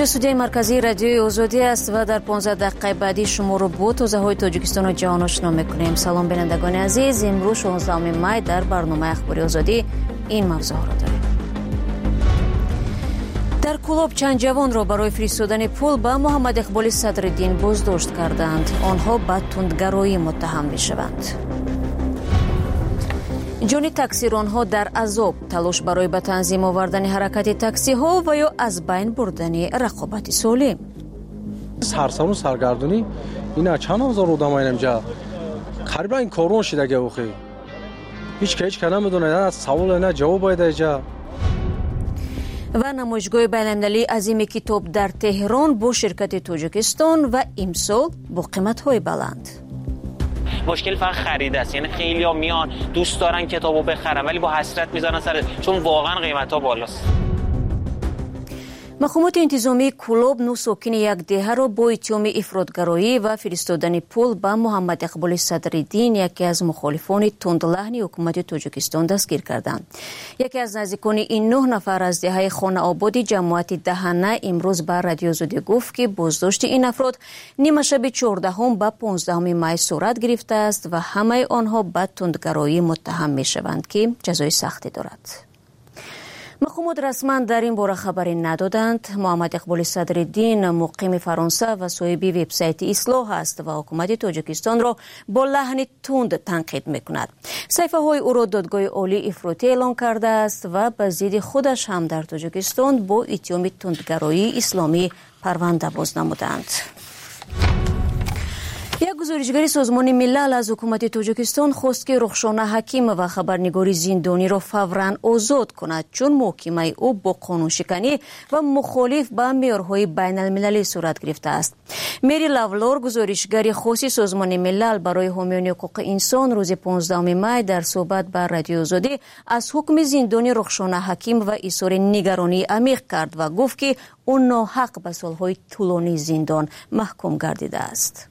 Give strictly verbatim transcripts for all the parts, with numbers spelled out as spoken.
اینجا استودیوی مرکزی رادیوی آزادی است و در پانزده دقیقه بعدی شما رو با تازه‌های تاجیکستان و جهان آشنا می‌کنیم. سلام بینندگان عزیز، امروز شانزدهم می در برنامه اخباری آزادی این موضوع را داریم. در کلاب چند جوان را برای فرستادن پول به محمد اقبال صدرالدین بازداشت کردند. آنها به تندگرایی متهم می‌شوند. جانی تاکسیرانها در عذاب، تلاش برای به تنظیم آوردن حرکت تاکسی ها و یا از بین بردن رقابت سالم. سرسام سرگردونی اینا چند هزار آدم اینجا قریبا این کارون شده که اوخی هیچ که هیچ که نمیدونه، نه سوال نه جواب باید اینجا. و نمایشگاه بین‌المللی عظیم کتاب در تهران با شرکت تاجیکستان و امسال با قیمت‌های بلند. مشکل فقط خرید است، یعنی خیلی‌ها میان دوست دارن کتابو بخرن ولی با حسرت میزنن سر، چون واقعا قیمت‌ها بالاست. مقامات انتظامی کلاب نو ساکن یک دهه را با اتهام افراطگرایی و فرستادن پول به محمد اقبال صدرالدین، یکی از مخالفان تندلحن حکومت تاجیکستان، دستگیر کردند. یکی از نزدیکان این نه نفر از دهه خانه آباد جماعت دهنه امروز به رادیو آزادی گفت که بازداشت این افراد نیمه شب چهاردهم به پانزدهم می صورت گرفته است و همه آنها به تندگرایی متهم می‌شوند که جزای سختی دارد. مقامات رسما در این باره خبری ندادند. محمد اقبال صدرالدین مقیم فرانسه و صاحب وبسایت اصلاح است و حکومت تاجیکستان را با لحن تند تنقید میکند. صحیفه های او را دادگاه عالی افراطی اعلان کرده است و به ضد خودش هم در تاجیکستان با اتهام تندگرایی اسلامی پرونده باز نمودند. یک گزارشگر سازمان ملل از حکومت تاجیکستان خواست که رخشانه حکیم و خبرنگار زندانی را فوراً آزاد کند، چون محاکمه او با قانون شکنی و مخالف با معیارهای بین المللی صورت گرفته است. مری لاولور، گزارشگر خاص سازمان ملل برای حامیان حقوق انسان، روز پانزدهم می در صحبت با رادیو آزادی از حکم زندانی رخشانه حکیم و اظهار نگرانی عمیق کرد و گفت که او ناحق به سالهای طولانی زندان محکوم گردیده است.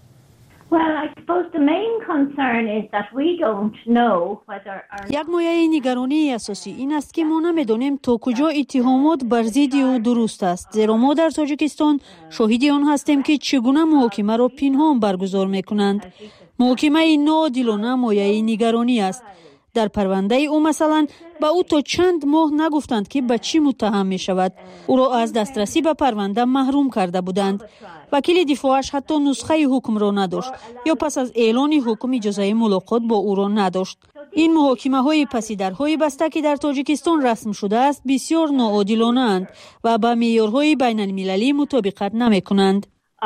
یک مایه نگرانی اساسی این است که ما نمی‌دانیم تا کجا اتهامات بر ضد او درست است، زیرا ما در تاجیکستان شاهد آن هستیم که چگونه محاکمه را پنهان برگزار می‌کنند. محاکمه ناعادلانه مایه نگرانی است. در پرونده او مثلا به او تا چند ماه نگفتند که به چی متهم می شود. او را از دسترسی به پرونده محروم کرده بودند. وکیل دفاعش حتی نسخه حکم را نداشت یا پس از اعلان حکم اجازه ملاقات با او را نداشت. این محاکمه های پس درهای بسته که در تاجیکستان رسم شده است بسیار ناعادلانه اند و با معیارهای بین المللی مطابقت نمی کنند.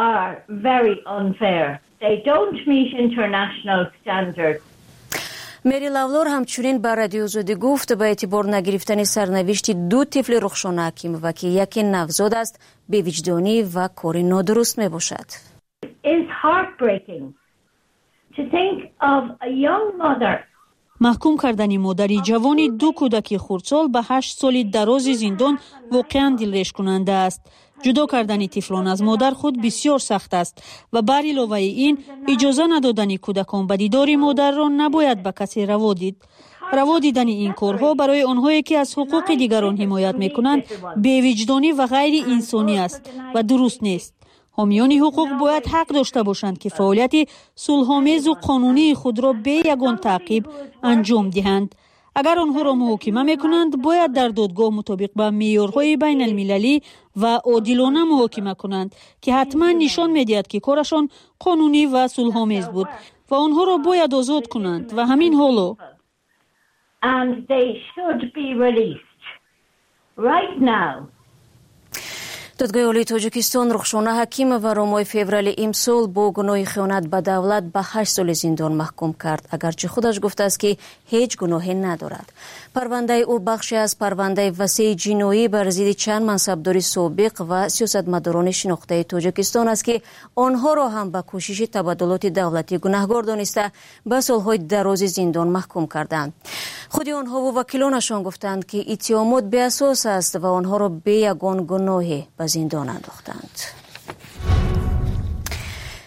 مری لاولور همچنین به رادیو آزادی گفت به اعتبار نگرفتن سرنوشت دو طفل رخشانه حکیم و که یکی نوزاد است بی‌وجدانی و کار نادرست می باشد. محکوم کردن مادری جوانی دو کودک خردسال به هشت سال دراز زندان واقعا دلریش کننده است. جدا کردن طفلان از مادر خود بسیار سخت است و بر علاوه این اجازه ندادن کودکان به دیدار مادر را نباید به کسی روا دید. روا دیدن این کارها برای آنهایی که از حقوق دیگران حمایت میکنند بی‌وجدانی و غیر انسانی است و درست نیست. حامیان حقوق باید حق داشته باشند که فعالیت صلح‌آمیز و قانونی خود را بی یگان تعقیب انجام دهند. اگر آنها را محاکمه میکنند باید در دادگاه مطابق با معیارهای بین المللی و عادلانه محاکمه کنند که حتما نشان میدهد که کارشان قانونی و صلح‌آمیز بود و آنها را باید آزاد کنند و همین حالا. And they should be released right now. دادگاه عالی تاجیکستان رخشانه حکیم و رامای فوریه امسال با گناه خیانت به دولت به هشت سال زندان محکوم کرد، اگرچه خودش گفته است که هیچ گناهی ندارد. پرونده او بخشی از پرونده وسیع جنایی بر ضد چند منصبدار سابق و سیاستمداران شناخته تاجیکستان است که آنها را هم به کوشش تبادلات دولتی گناهکار دانسته به سالهای دراز زندان محکوم کردند. خود آنها و وکیلانشان گفتند که اتهامات بی اساس است و آنها را به یگان گناهی به زندان انداختند.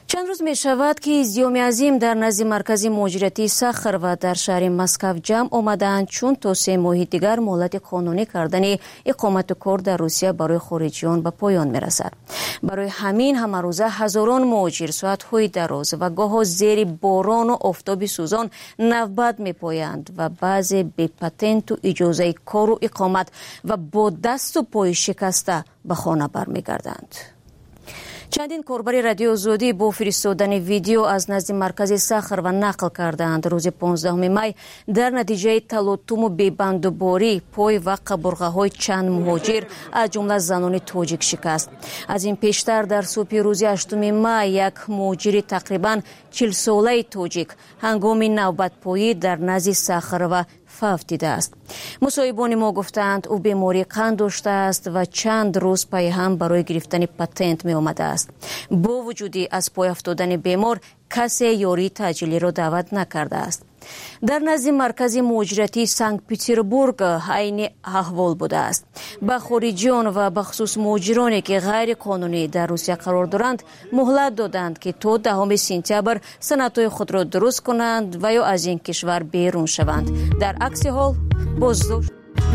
چند روز می شود که زیومی عظیم در نزد مرکز مهاجرتی سخر و در شهر مسکو جمع آمدند چون تا سه ماه دیگر مهلت قانونی کردن اقامت کار در روسیه برای خارجیان به پایان می رسد. برای همین همه روزه هزاران مهاجر ساعت‌های دراز و گاه زیر باران و آفتاب سوزان نوبت می پایند و بعضی بی پتنت و اجازه کار و اقامت و با دست و پای شکسته به خانه برمیگردند. چندین کاربر رادیو آزادی با فرستادن ویدیو از نزد مرکز سخر و نقل کردند روز پانزدهم می در نتیجه تلاطم و بی‌بندوباری پای و قبرغه‌های چند مهاجر از جمله زنان تاجیک شکست. از این پیشتر در صبح روز هشتم می یک مهاجر تقریبا چهل ساله تاجیک هنگام نوبت پایی در نزد سخر و فوت دیده است. مصاحبان ما گفتند او بیماری قند داشته است و چند روز پای هم برای گرفتن پتنت می آمده است. با وجودی از پای افتادن بیمار کسی یاری تاجیلی را دعوت نکرده است. در نزد مرکز مهاجرتی سنت پترزبورگ عین احوال بوده است. به خارجیان و به خصوص مهاجرانی که غیر قانونی در روسیه قرار دارند مهلت دادند که تا دهم سپتامبر سندهای خود را درست کنند و یا از این کشور بیرون شوند. در عکس حال بازداشت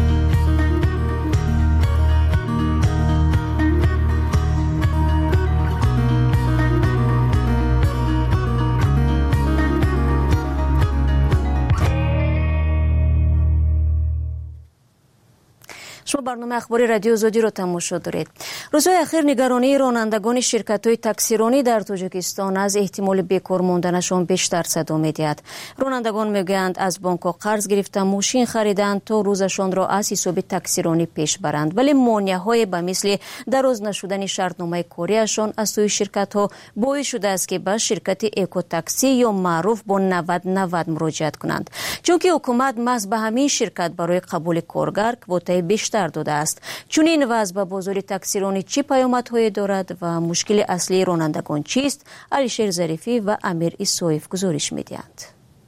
شما برنامه اخباری رادیو آزادی را تماشا دارید. روزهای اخیر نگرانی رانندگان شرکت‌های تاکسیرانی در تاجیکستان از احتمال بیکار ماندنشان بیشتر صدا می‌دهد. رانندگان میگویند از بانک‌ها قرض گرفته ماشین خریدند تا روزشان را از حساب تاکسیرانی پیش برند، ولی مانع‌های به مثل دراز نشدن شرطنامه کاریشان از سوی شرکت‌ها باعث شده است که به شرکت اکو تاکسی یا معروف با نود نود مراجعت کنند، چون که حکومت محض به همین شرکت برای قبول کارگر کوتای بیشتر داده است. چون این وضع به بازار تاکسیرانی چه پیامدهایی دارد و مشکل اصلی رانندگان چیست؟ علیشیر ظریفی و امیر اسویف گزارش می‌دهند.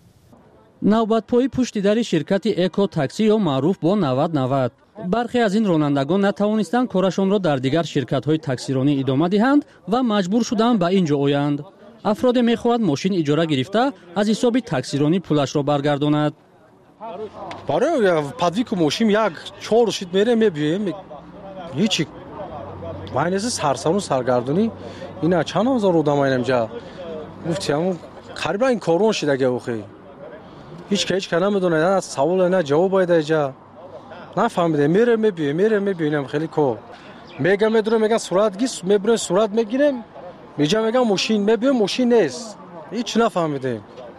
نوبت پای پشت در شرکت اکو تاکسی یا معروف با نود نود برخی از این رانندگان نتوانستند کارشان را در دیگر شرکت‌های تاکسیرانی ادامه دهند و مجبور شدند به اینجا آیند. افراد می‌خواهند ماشین اجاره گرفته از حساب تاکسیرانی پولش را برگرداند. برای پدویک ماشین یک چهار شید میره میبیم هیچی ماینز سرسام و سرگردونی اینا چند هزار آدم اینجا گفتم قریبا این کارون شده که اوخی هیچ که هیچ که نمیدونه از سوال نه جواب باید اینجا نفهمیده میره میبیم میره میبینم خیلی کو میگم میدونم میگن صورت گیس میبرن صورت میگیرم میجا میگم ماشین میبیم ماشین نیست هیچ نفهمیده.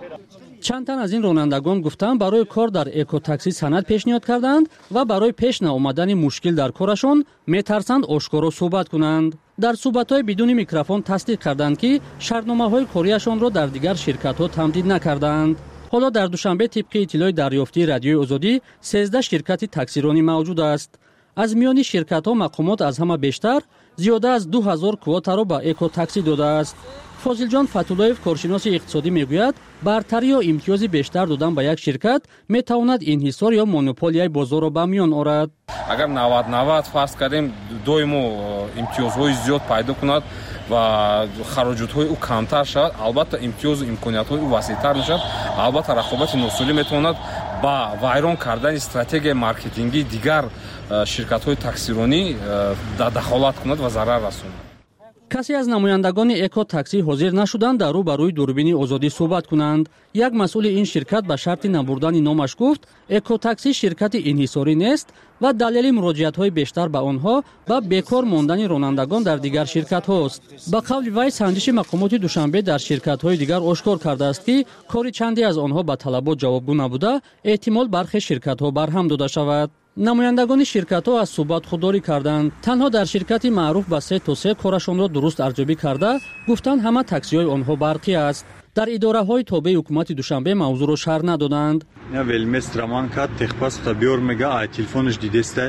چند تن از این رانندگان گفتند برای کار در اکو تاکسی سند پیشنهاد کردند و برای پیش نیامدن مشکل در کارشان میترسند آشکارا صحبت کنند. در صحبت‌های بدون میکروفون تصدیق کردند که شرطنامه‌های کاریشان را در دیگر شرکت‌ها تمدید نکردند. حالا در دوشنبه طبق اطلاع دریافتی رادیوی آزادی سیزده شرکت تاکسیرانی موجود است. از میان شرکت‌ها مقامات از همه بیشتر زیاده از دو هزار کواتا را به اکو تاکسی داده است. فاضل جان فتولایف کارشناس اقتصادی میگوید برتری یا امتیاز بیشتر دادن به یک شرکت میتواند انحصار یا مونوپولیای بازار را به میان آورد. اگر نود نود فرض کردیم دویم امتیازهای زیاد پیدا کند و خراجات‌های او کمتر شود، البته امتیاز و امکانیت‌های او وسیع‌تر میشود. البته رقابت ناسالی میتواند با ویران کردن استراتژی مارکتینگی دیگر شرکت‌های تاکسیرانی دخالت کند و ضرر رساند. کسی از نمایندگان اکو تاکسی حاضر نشدند در رو برای دوربین آزادی صحبت کنند. یک مسئول این شرکت به شرط نبردن نامش گفت اکو تاکسی شرکت انحصاری نیست و دلیل مراجعت‌های بیشتر به آنها و بیکار ماندن رانندگان در دیگر شرکت هاست. به قول وی سنجش مقامات دوشنبه در شرکت‌های دیگر آشکار کرده است که کاری چندی از آنها به طلبات جوابگو نبوده، احتمال برخی شرکت‌ها برهم داده شود. نمایندگان شرکت‌ها از صحبت خودداری کردند. تنها در شرکت معروف به سه تا سه کارشان را درست ارزیابی کرده گفتند همه تاکسی‌های آنها برقی است. در اداره‌های تابع حکومت دوشنبه موضوع را شرح ندادند. نه ولمس رمان کرد تخپاس تا بیور میگه ای تلفنش دیدسته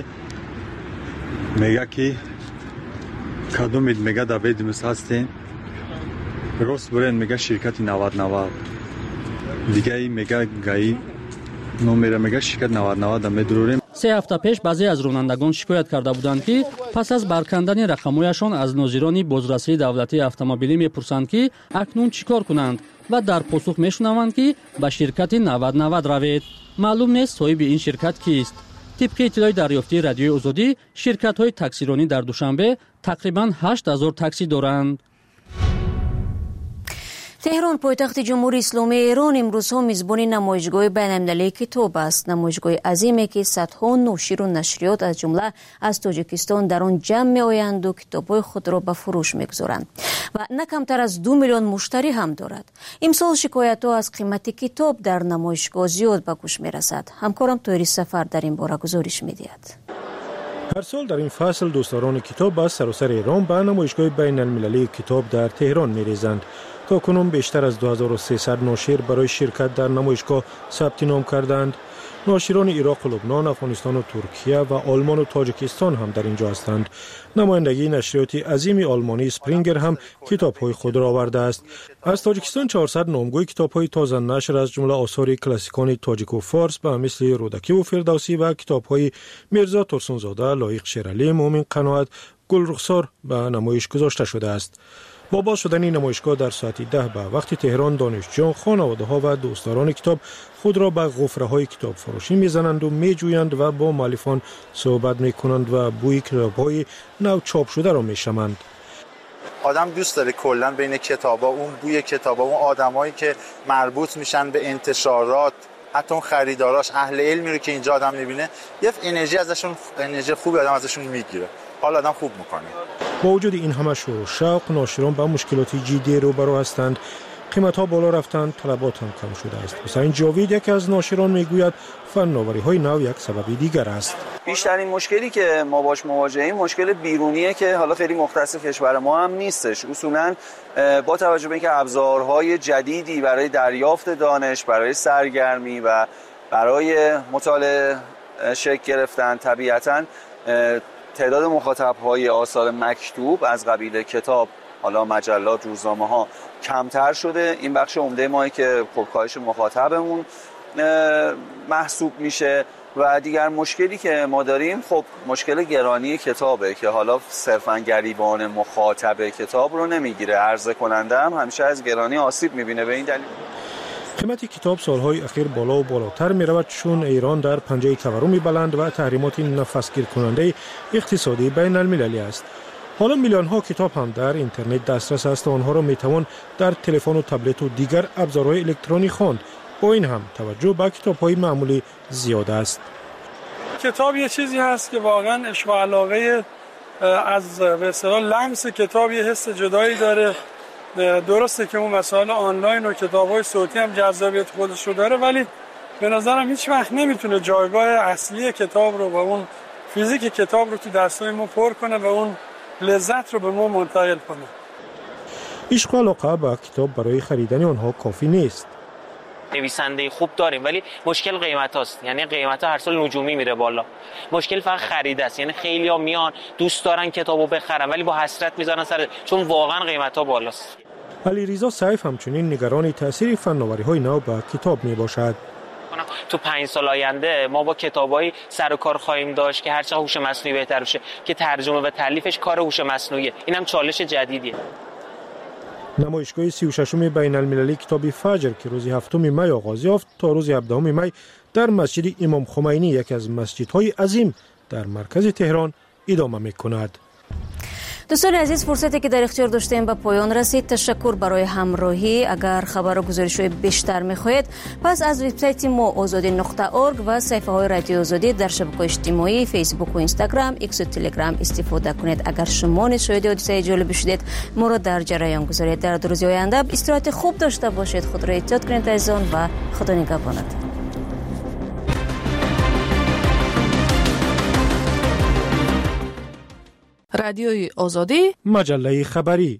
میگه که کدومید میگه داوید مساستین راست برن میگه شرکت نود نود دیگه میگه گای نمره میگه شرکت نود نود میدروریم. سه هفته پیش بعضی از رانندگان شکایت کرده بودند که پس از برکندن رقم‌هایشان از ناظران بازرسی دولتی اتومبیلی میپرسند که اکنون چیکار کنند و در پاسخ میشنوند که به شرکت نود نود روید. معلوم نیست صاحب این شرکت کیست. طبق اطلاع دریافتی رادیوی آزادی، شرکت‌های تاکسیرانی در دوشنبه تقریباً هشت هزار تاکسی دارند. تهران پایتخت جمهوری اسلامی ایران امروزها میزبان نمایشگاه بین‌المللی کتاب است. نمایشگاه عظیمی که صدها ناشر و نشریات از جمله از تاجیکستان در آن جمع می‌آیند و کتاب‌های خود را به فروش می‌گذارند و نه کمتر از دو میلیون مشتری هم دارد. امسال شکایت‌ها از قیمت کتاب در نمایشگاه زیاد به گوش می‌رسد. همکارم طاهر سفر در این باره گزارش می‌دهد. هر سال در این فصل دوستداران کتاب از سراسر ایران به نمایشگاه بین‌المللی کتاب در تهران می‌ریزند. تا کنون بیشتر از دو هزار و سیصد ناشر برای شرکت در نمایشگاه ثبت نام کردند. ناشران عراق و لبنان، افغانستان و ترکیه و آلمان و تاجیکستان هم در اینجا هستند. نمایندگی نشریات عظیم آلمانی اسپرینگر هم کتاب‌های خود را آورده است. از تاجیکستان چهارصد نامگوی کتاب‌های تازه نشر از جمله آثار کلاسیکان تاجیک و فارس به مثل رودکی و فردوسی و کتاب‌های میرزا ترسونزاده، لایق شیرعلی، مومن قناعت، گل رخسار به نمایش گذاشته شده است. با باز شدن این نمایشگاه در ساعت ده به وقت تهران، دانشجویان، خانواده‌ها و دوستداران کتاب خود را به غفره‌های کتاب فروشی می‌زنند و می‌جویند و با مؤلفان صحبت می‌کنند و بوی کتاب‌های نو چاپ شده را می‌شمند. آدم دوست داره کلاً بین کتابا، اون بوی کتابا، اون آدمایی که مربوط میشن به انتشارات، حتی اون خریداراش، اهل علمی رو که اینجا آدم می‌بینه، یه انرژی ازشون، انرژی خوبی آدم ازشون می‌گیره. حال آدم خوب می‌کنه. با وجود این همه شور و شوق، ناشران با مشکلات جدی روبرو هستند. قیمت‌ها بالا رفتند، طلبات هم کم شده است. حسین جاوید یک از ناشران میگوید فناوری‌های نو یک سبب دیگر است. بیشترین مشکلی که ما باش مواجهیم مشکل بیرونیه که حالا خیلی مختص کشور ما هم نیستش. اصولاً با توجه به اینکه ابزارهای جدیدی برای دریافت دانش، برای سرگرمی و برای مطالعه شکل گرفتن، طبیعتاً تعداد مخاطب‌های آثار مکتوب از قبیل کتاب، حالا مجلات، روزنامه‌ها کمتر شده. این بخش عمده مایی که خب کاهش مخاطبمون محسوب میشه. و دیگر مشکلی که ما داریم خب مشکل گرانی کتابه که حالا صرفاً گریبان مخاطب کتاب رو نمیگیره. عرضه کننده هم همیشه از گرانی آسیب میبینه. به این دلیل قیمت کتاب سالهای اخیر بالا و بالاتر می رود چون ایران در پنجه تورم بلند و تحریمات نفسگیر کننده اقتصادی بین المللی است. حالا میلیون ها کتاب هم در اینترنت دسترس است و آنها را می توان در تلفن و تبلت و دیگر ابزارهای الکترونیک خواند. با این هم توجه به کتاب های معمولی زیاد است. کتاب یه چیزی هست که واقعا عشق و علاقه از به اصطلاح لمس کتاب یه حس جدایی داره. درسته که اون مسائل آنلاین و کتاب‌های صوتی هم جذابیت خودش رو داره، ولی به نظرم هیچ وقت نمیتونه جایگاه اصلی کتاب رو و اون فیزیک کتاب رو تو دستای ما پر کنه و اون لذت رو به ما منتقل کنه. عشق و علاقه به کتاب برای خریدن آنها کافی نیست. نویسنده خوب داریم ولی مشکل قیمت هاست. یعنی قیمت ها هر سال نجومی میره بالا. مشکل فقط خرید است. یعنی خیلی‌ها میان دوست دارن کتابو بخرن ولی با حسرت میذارن سر، چون واقعا قیمت ها بالاست. علیرضا سیف همچنین نگران تاثیر فناوری‌های نو به کتاب میباشد. تو پنج سال آینده ما با کتابای سر و کار خواهیم داشت که هرچه هوش مصنوعی بهتر بشه که ترجمه و تالیفش کار هوش مصنوعیه. اینم چالش جدیدیه. نمایشگاه سی و ششم بین المللی کتاب فجر که روز هفتم می آغاز یافت تا روز هفدهم می در مسجد امام خمینی، یکی از مسجدهای عظیم در مرکز تهران، ادامه می کند. دوستان عزیز، فرصتی که در اختیار داشتیم به پایان رسید. تشکر برای همراهی. اگر خبر و گزارش‌های بیشتر می‌خواهید پس از وبسایت ما آزادی نقطه اورگ و صفحه‌های رادیو آزادی در شبکه‌های اجتماعی فیسبوک و اینستاگرام، ایکس و تلگرام استفاده کنید. اگر شما نیز شاهد حادثه جالب شدید ما را در جریان گذارید. در دو روز آینده استراحت خوب داشته باشید. خود را احتیاط کنید عزیزان و خدا نگهبانتان. رادیوی آزادی، مجله خبری.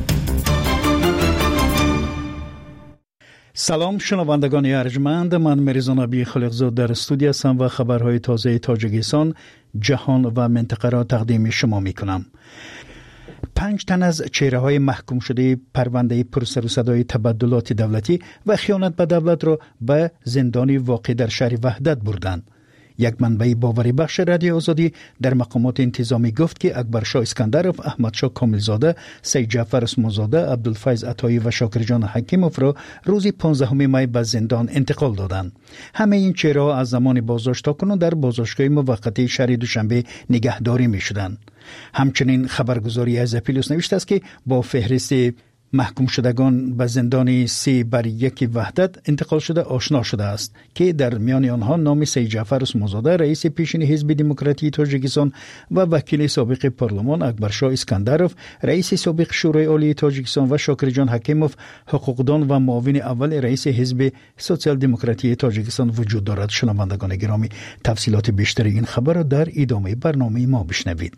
سلام شنوندگان ارجمند، من مریزا نبی خالقزاد در استودیو هستم و خبرهای تازه تاجیکستان، جهان و منطقه را تقدیم شما می کنم. پنج تن از چهره های محکوم شده پرونده پرسر و صدای تبدلات دولتی و خیانت به دولت را به زندانی واقع در شهر وحدت بردند. یک منبع باوری بخش رادیو آزادی در مقامات انتظامی گفت که اکبرشاه اسکندرов، احمدشاه کاملزاده، سید جعفر عثمانزاده، عبدالفیض عطایی و شاکرجان حکیموف را روز پانزدهم می به زندان انتقال دادند. همه این چهره‌ها از زمان بازداشت تا کنون در بازداشتگاه موقتی شهر دوشنبه نگهداری می‌شدند. همچنین خبرگزاری از اپیلوس نوشته است که با فهرست محکوم شدگان به زندان سه بر یک وحدت انتقال شده آشنا شده است که در میان آنها نام سید جعفر عثمانزاده، رئیس پیشین حزب دموکراتی تاجیکستان و وکیل سابق پارلمان اکبرشاه اسکندرov، رئیس سابق شورای عالی تاجیکستان و شاکرجان حکیموف، حقوقدان و معاون اول رئیس حزب سوسیال دموکراتی تاجیکستان وجود دارد. شنوندگان گرامی، تفصیلات بیشتر این خبر را در ادامه برنامه ما بشنوید.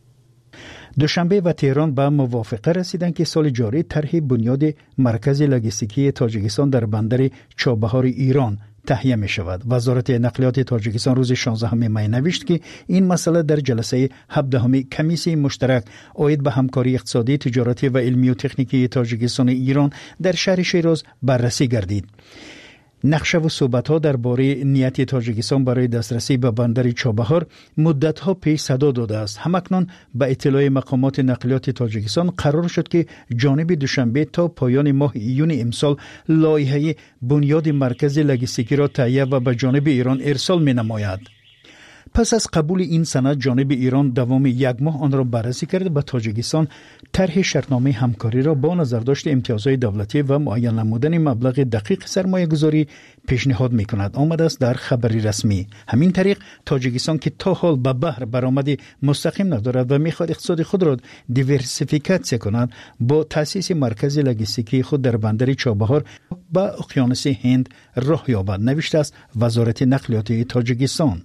دوشنبه و تهران به موافقه رسیدند که سال جاری طرح بنیاد مرکز لوجستیکی تاجیکستان در بندر چابهار ایران تهیه می شود. وزارت نقلیات تاجیکستان روز شانزدهم می نوشت که این مسئله در جلسه هفدهم کمیسیون مشترک عاید به همکاری اقتصادی، تجارتی و علمی و تکنیکی تاجیکستان ایران در شهر شیراز بررسی گردید. نقشه و صحبت‌ها درباره نیت تاجیکستان برای دسترسی به بندر چابهار مدت‌ها پیش صدا داده است. همکنون به اطلاع مقامات نقلیات تاجیکستان قرار شد که جانب دوشنبه تا پایان ماه ایون امسال لایحه بنیاد مرکز لوجستیکی را تهیه و به جانب ایران ارسال می‌نماید. پس از قبول این سند، جانب ایران دوام یک ماه آن را بررسی کرده به تاجیکستان طرح شرطنامه همکاری را با نظرداشت امتیازهای دولتی و معین نمودن مبلغ دقیق سرمایه گذاری پیشنهاد می کند. آمده است در خبری رسمی. همین طریق تاجیکستان که تا حال به بحر برآمد مستقیم ندارد و می خواهد اقتصاد خود را دیورسیفیکاسیون کند، با تأسیس مرکز لوجستیکی خود در بندر چابهار به اقیانوس هند راه یابد، نوشته است وزارت نقلیات تاجیکستان.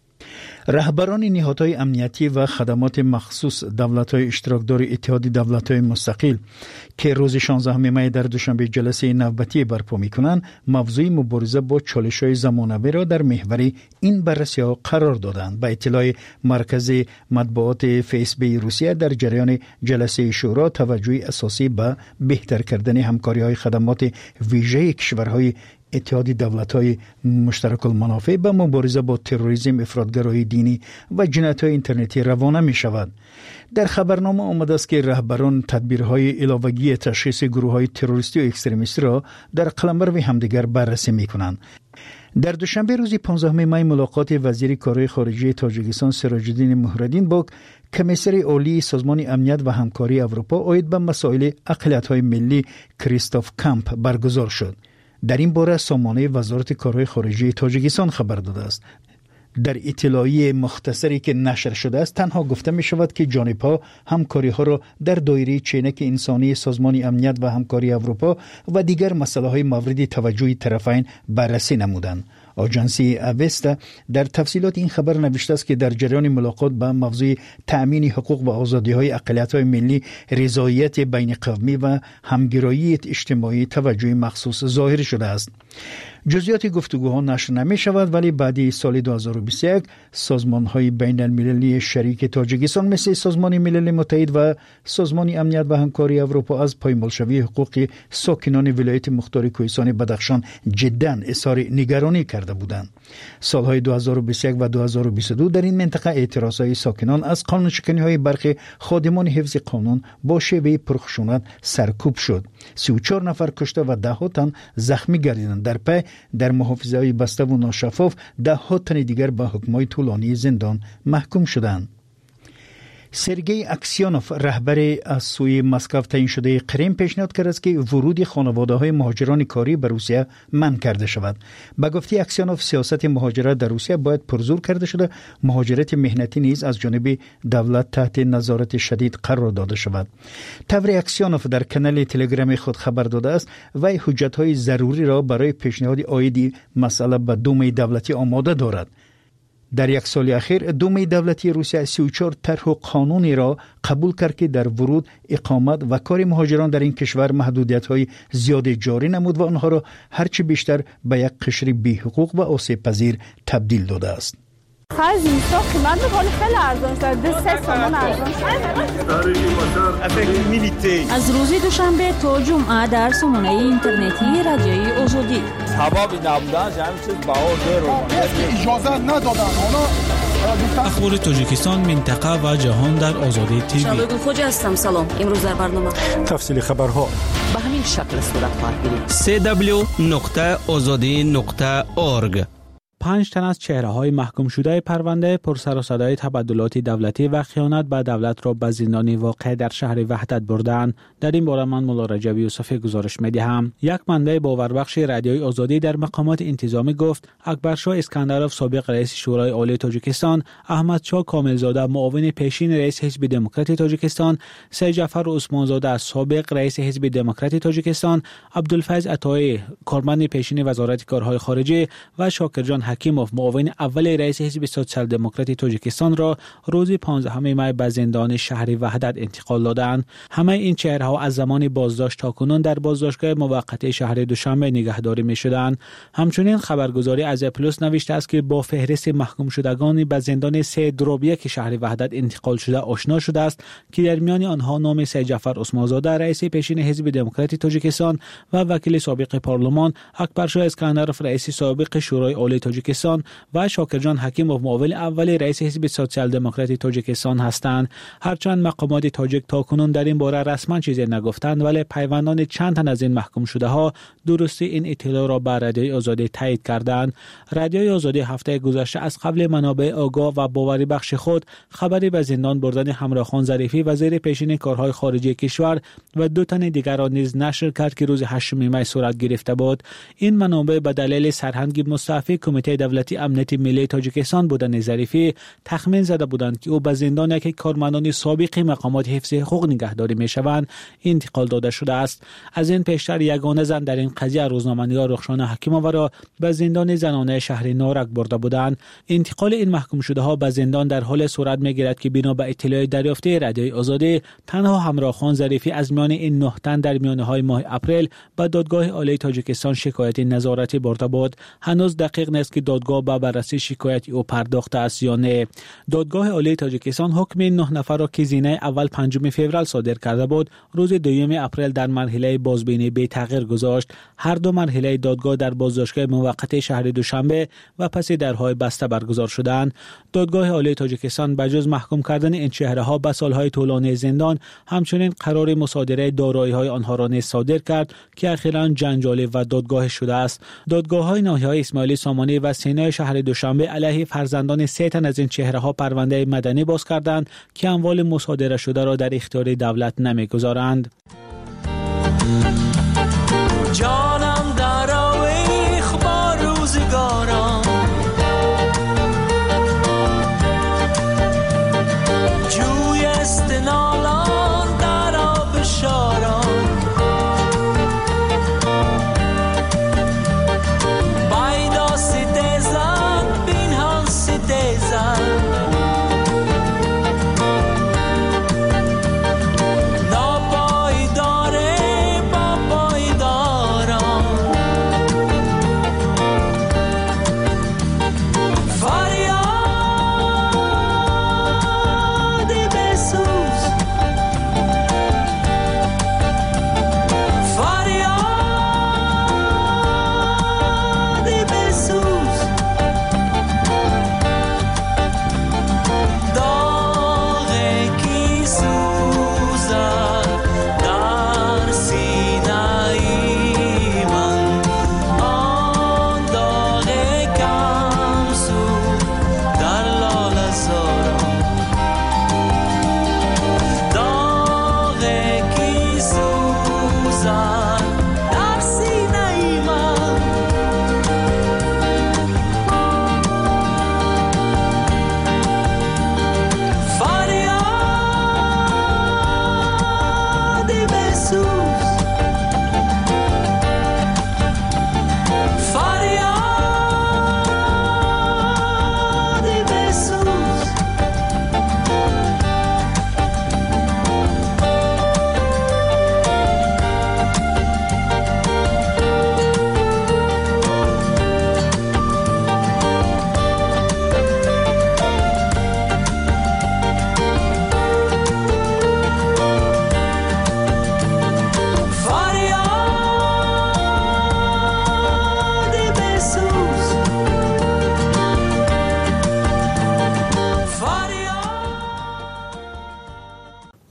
رهبران نهادهای امنیتی و خدمات مخصوص دولت‌های اشتراکدار اتحاد دولت‌های مستقل که روز شانزدهم می در دوشنبه جلسه نوبتی برپا می‌کنند، موضوع مبارزه با چالش‌های زمانه‌ای را در محور این بررسی‌ها قرار دادند. به اطلاع مرکز مطبوعات فیسبی روسیه، در جریان جلسه شورا توجه اساسی به بهتر کردن همکاری‌های خدمات ویژه کشورهای اتحاد دولت‌های مشترک المنافع به مبارزه با تروریسم، افراطگرایی دینی و جنایت‌های اینترنتی روانه می‌شود. در خبرنامه آمده است که رهبران تدبیرهای علاوگی تشخیص گروه‌های تروریستی و اکستریمیستی را در قلمرو همدیگر بررسی می‌کنند. در دوشنبه روز پانزدهم می ملاقات وزیر کارهای خارجه تاجیکستان سراج الدین مهرالدین با کمیسر عالی سازمان امنیت و همکاری اروپا عاید به مسائل اقلیت‌های ملی کریستوف کامپ برگزار شد. در این باره سامانه وزارت کارهای خارجه تاجیکستان خبر داده است. در اطلاعیه مختصری که نشر شده است تنها گفته می شود که جانب‌ها همکاری ها را در دایره چینک انسانی سازمان امنیت و همکاری اروپا و دیگر مسائل های مورد توجه طرفین بررسی نمودند. آژانسی اوستا در تفصیلات این خبر نوشته است که در جریان ملاقات به موضوع تأمین حقوق و آزادی‌های اقلیت‌های ملی، رضایت بین قومی و همگرایی اجتماعی توجه مخصوص ظاهر شده است. جزئیات گفتگوها نشر نمی شود، ولی بعد سال دو هزار و بیست و یک سازمان‌های بین المللی شریک تاجیکستان مثل سازمان ملل متحد و سازمان امنیت و همکاری اروپا از پایمالشوی حقوق ساکنان ولایت مختار کوهستان بدخشان جداً اظهار نگرانی کرده بودند. سالهای دو هزار و بیست و یک و دو هزار و بیست و دو در این منطقه اعتراضهای ساکنان از قانونشکنی‌های برخی خادمان حفظ قانون با شیوه پرخشونت سرکوب شد. سی و چهار نفر کشته و ده ها تن زخمی گردیدند. در پی در محافظه‌های بسته و ناشفاف ده ها تن دیگر به حکم‌های طولانی زندان محکوم شدند. سرگئی اکسیانوف، رهبر از سوی مسکو تعیین شده کرم، پیشنهاد کرد است که ورود خانواده‌های مهاجران کاری به روسیه منع کرده شود. به گفته اکسیانوف، سیاست مهاجرت در روسیه باید پرزور کرده شده، مهاجرت مهنتی نیز از جانب دولت تحت نظارت شدید قرار داده شود. تور اکسیانوف در کانال تلگرام خود خبر داده است و حجت‌های ضروری را برای پیشنهاد عاید مسئله به دومه دولتی آماده دارد. در یک سال اخیر دومه دولتی روسیه سی و چهار طرح و قانونی را قبول کرد که در ورود، اقامت و کار مهاجران در این کشور محدودیت‌های زیاد جاری نمود و آنها را هرچی بیشتر به یک قشر بی حقوق و آسیب پذیر تبدیل داده است. خرج نیستا قیمت ولی خیلی ارزان شد. دو سه تومان ارزان شد. از روز دوشنبه تا جمعه در سامانه اینترنتی رادیوی آزادی. سبب نبودن همین چیز بهار داره. اجازه ندادن. اخبار تاجیکستان، منطقه و جهان در آزادی تیوی. شبگون خوجه هستم. سلام. امروز در برنامه تفصیل خبرها به همین شکل صورت خواهد گرفت. سی دبلیو نقطه آزادی نقطه اورگ. پنج تن از چهره‌های محکوم شده پرونده پرسر و صدای تبادلات دولتی و خیانت به دولت را به زندان واقع در شهر وحدت بردند. در این باره من مولا رجب یوسفی گزارش می‌دهم. یک منبع باوربخش رادیوی آزادی در مقامات انتظامی گفت اکبرشاه اسکندرов سابق رئیس شورای عالی تاجیکستان، احمدشاه کاملزاده معاون پیشین رئیس حزب دموکرات تاجیکستان، سید جعفر عثمانزاده سابق رئیس حزب دموکرات تاجیکستان، عبدالفیض عطایی کارمند پیشین وزارت کارهای خارجه و شاکرجان حکیموف معاون اول رئیس حزب سوسیال دموکرات تاجیکستان را روز پانزدهم می به زندان شهر وحدت انتقال دادند. همه این چهره‌ها از زمان بازداشت تا کنون در بازداشتگاه موقتی شهر دوشنبه نگهداری می‌شدند. همچنین خبرگزاری از پلوس نوشته است که با فهرست محکوم شدگان به زندان سه دروبیه که شهر وحدت انتقال شده آشنا شده است که در میان آنها نام سید جعفر عثمانزاده رئیس پیشین حزب دموکرات تاجیکستان و وکیل سابق پارلمان، اکبرشاه اسکندرov رئیس سابق شورای عالی تاجیکستان و شاکرجان حکیموف معاون اول رئیس حزب سوسیال دموکرات تاجیکستان هستند. هرچند مقامات تاجیک تاکنون در این باره رسما چیزی نگفتند، ولی پیوندان چند تن از این محکوم شده ها درستی این اطلاع را به رادیوی آزادی تایید کردند. رادیوی آزادی هفته گذشته از قبل منابع آگاه و باوری بخش خود خبری به زندان بردن همراهخان ظریفی وزیر پیشین کارهای خارجه کشور و دو تن دیگر را نیز نشر کرد که روز هشتم می صورت گرفته بود. این منابع به دلیل سرهنگ مستعفی کمیته دولتی امنیت ملی تاجیکستان بودن ظریفی تخمین زده بودند که او به زندان یک کارمندان سابق مقامات حفظ حقوق نگهداری میشوند انتقال داده شده است. از این پیشتر یگانه زن در این قضیه روزنامه‌نگار رخشانه حکیمووا را به زندان زنانه شهر نارک برده بودند. انتقال این محکوم شده ها به زندان در حال صورت میگیرد که بنا به اطلاع دریافته رادیوی آزادی تنها همراهخان ظریفی از میان این نه تن در میانه‌های ماه اپریل به دادگاه عالی تاجیکستان شکایت نظارتی برده بود. هنوز دقیق نیست که دادگاه با بررسی شکایت او پرداخته است یا نه. دادگاه عالی تاجیکستان حکم نه نفر را که زینه اول پنجم فوریه صادر کرده بود روز دوم اپریل در مرحله بازبینی به تغییر گذاشت. هر دو مرحله دادگاه در بازداشتگاه موقت شهر دوشنبه و پس درهای بسته برگزار شدند. دادگاه عالی تاجیکستان بجز محکوم کردن این چهره‌ها به سالهای طولانی زندان، همچنین قرار مصادره دارایی‌های آنها را نیز صادر کرد که اخیراً جنجالی و دادگاه شده است. دادگاه‌های ناحیه‌های اسماعیلی سامانی و سینای شهر دوشنبه علیه فرزندان سه تن از این چهره‌ها پرونده مدنی باز کردند که اموال مصادره شده را در اختیار دولت نمی‌گذارند. جانم در آویخ با روزگارم، جوی استنالان در آب شارم، بایدا ستیزن بینهان ستیزن، نابایدا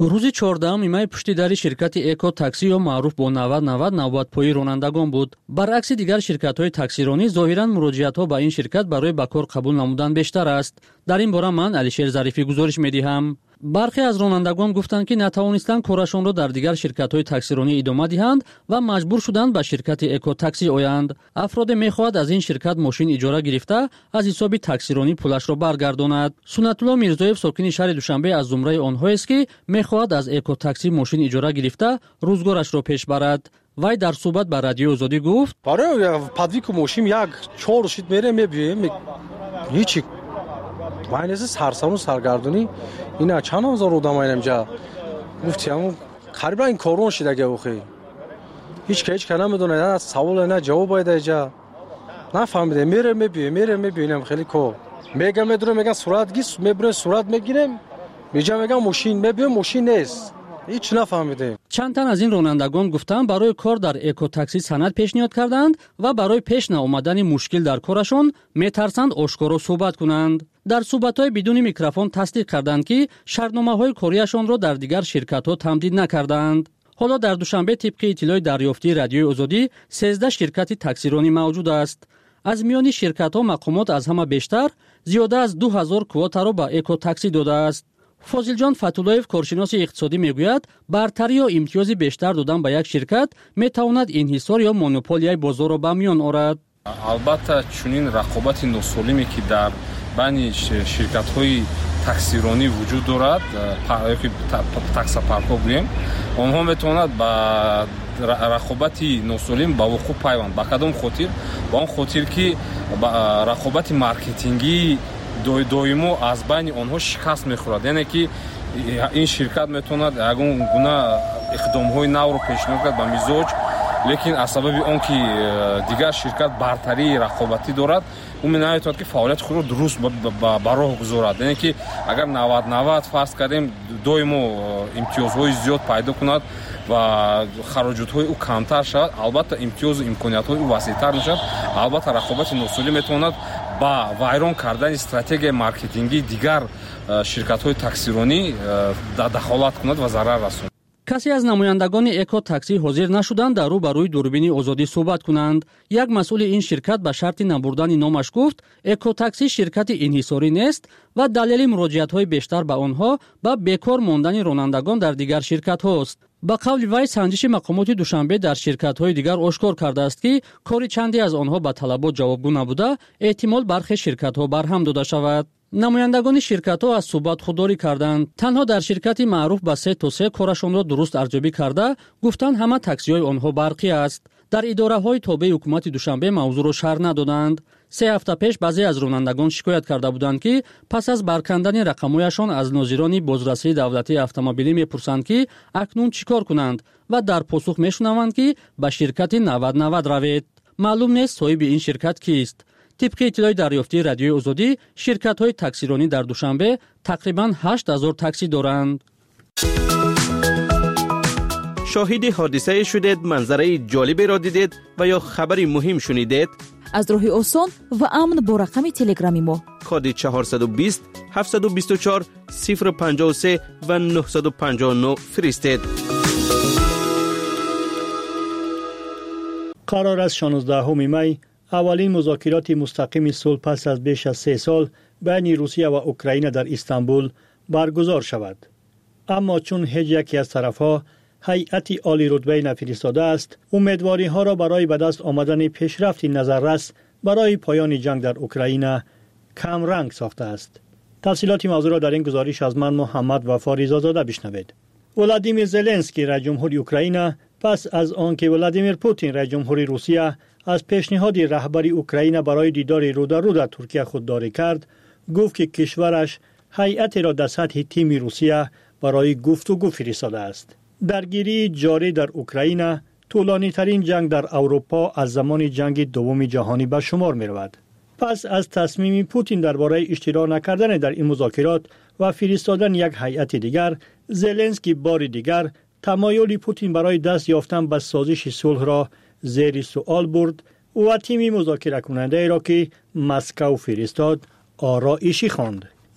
روز چهاردهم مای پشتیداری شرکت اکو تاکسی یا معروف با نود نود نوبت‌پایی رانندگان بود. برعکس دیگر شرکت‌های تاکسیرانی ظاهراً مراجعت‌ها به این شرکت برای به کار قبول نمودن بیشتر است. در این باره من علیشیر ظریفی گزارش می‌دهم. برخی از رانندگان گفتند که نتوانستند کارشان را در دیگر شرکت‌های تاکسیرانی ادامه دهند و مجبور شدند به شرکت اکو تاکسی آیند. افراد می‌خواهند از این شرکت ماشین اجاره گرفته از حساب تاکسیرانی پولش را برگرداند. سنت الله میرزایف ساکن شهر دوشنبه از زمره آنهاست که می‌خواهد از اکو تاکسی ماشین اجاره گرفته روزگارش را پیش برد. وای در صحبت با رادیو آزادی گفت: برای پادویک ماشین یک چهار شید میره میبیم هیچ ماینز سرسام و سرگردونی اینا چند هزار آدم اینجا گفتم قریبا این کارون شده که بخی هیچ که هیچ که نمیدونه نه سوال نه جواب باید اینجا نفهمیده میره میبینم میره میبینم خیلی کو میگم میدونم میگن صورت گیس میبرن صورت میگیرم میجا میگم ماشین میبینم ماشین نیست هیچ نفهمیده. چند تن از این رانندگان گفتند برای کار در اکو تاکسی سند پیشنهاد کردند و برای پیش نیامدن مشکل در کارشون میترسند آشکارا صحبت کنند. در صحبت‌های بدون میکروفون تصدیق کردند که شرطنامه‌های کاریشان را در دیگر شرکت‌ها تمدید نکردند. حالا در دوشنبه طبق اطلاع دریافتی رادیو آزادی سیزده شرکت تاکسیرانی موجود است. از میان شرکت‌ها مقامات از همه بیشتر زیاده از دو هزار کواتا را به اکو تاکسی داده است. فاضل جان فتولایف کارشناس اقتصادی میگوید برتری یا امتیاز بیشتر دادن به یک شرکت میتواند انحصار یا مونوپولی بازار را به میان آورد. البته چنین رقابت ناسالمی که در بین شرکت‌های تاکسیرانی وجود دارد تاکسی پارک‌ها بگوییم آنها میتوانند با رقابت ناسالم با وقوع پیوند با کدام خاطر با اون خاطر که رقابت مارکتینگی دویمو از بین آنها شکست میخورد یعنی که این شرکت میتواند یگان گونه اقدام‌های نو رو پیشنهاد کرد به مزاج لیکن از سبب آن که دیگر شرکت برتری رقابتی دارد اون نمیتواند که فعالیت خود رو درست به راه گذارد یعنی که اگر نود نود فرض کردیم دویمو امتیازهای زیاد پیدا کند و خراجات‌های او کمتر شود البته امتیاز و امکانیت‌های او وسیع‌تر میشود البته رقابت ناسالم میتواند با وایران کردن استراتژی مارکتینگی دیگر شرکت‌های تاکسیرانی دخالت کند و ضرر رساند. کسی از نمایندگان اکو تاکسی حاضر نشدند در رو برای دوربین آزادی صحبت کنند. یک مسئول این شرکت به شرط نبردن نامش گفت اکو تاکسی شرکت انحصاری نیست و دلیل مراجعت‌های بیشتر به آنها با بیکار ماندن رانندگان در دیگر شرکت‌هاست. با قول وی سنجش مقامات دوشنبه در شرکت‌های دیگر آشکار کرده است که کاری چندی از آنها به طلبات جوابگو نبوده احتمال برخی شرکت‌ها برهم داده شود. نمایندگان شرکت‌ها از صحبت خودداری کردند. تنها در شرکتی معروف به سه تا سه کارشان را درست ارزیابی کرده گفتند همه تاکسی‌های آنها برقی است. در اداره‌های تابع حکومت دوشنبه موضوع را شرح ندادند. سه هفته پیش بعضی از رانندگان شکایت کرده بودند که پس از برکندن رقم‌هایشان از ناظران بازرسی دولتی اتومبیلی می‌پرسند که اکنون چیکار کنند و در پاسخ می‌شنوند که به شرکت نود نود روید. معلوم نیست صاحب این شرکت کیست. طبق اطلاع دریافتی رادیو آزادی شرکت‌های تاکسیرانی در دوشنبه تقریباً هشت هزار تاکسی دارند. شاهد حادثه شدید، منظره جالبی را دیدید و یا خبری مهم شنیدید؟ از راه آسان و امن با رقم تلگرامی ما کد چهارصد و بیست هفتصد و بیست و چهار صفر پنجاه و سه و نهصد و پنجاه و نه فرستید. قرار است شانزدهم می اولین مذاکرات مستقیم صلح پس از بیش از سه سال بین روسیه و اوکراین در استانبول برگزار شود. اما چون هیچ یکی از طرفها هیئتی عالی رتبه نفرستاده است، امیدواری ها را برای به دست آمدن پیشرفتی نظررس برای پایان جنگ در اوکراین کم رنگ ساخته است. تفصیلات موضوع را در این گزارش از من محمد وفا رضازاده بشنوید. ولادیمیر زلنسکی رئیس جمهور اوکراین پس از آنکه ولادیمیر پوتین رئیس جمهور روسیه از پیشنهاد رهبری اوکراین برای دیدار رو در رو در ترکیه خودداری کرد، گفت که کشورش هیئتی را در سطح تیم روسیه برای گفتگو فرستاده است. درگیری جاری در اوکراین طولانی ترین جنگ در اروپا از زمان جنگ دوم جهانی به شمار می رود. پس از تصمیم پوتین درباره اشتراک نکردن در این مذاکرات و فرستادن یک هیئت دیگر، زلنسکی بار دیگر تمایل پوتین برای دست یافتن به سازش صلح را زیر سوال برد و تیم مذاکره کننده را که مسکو فرستاد آرایشی خواند.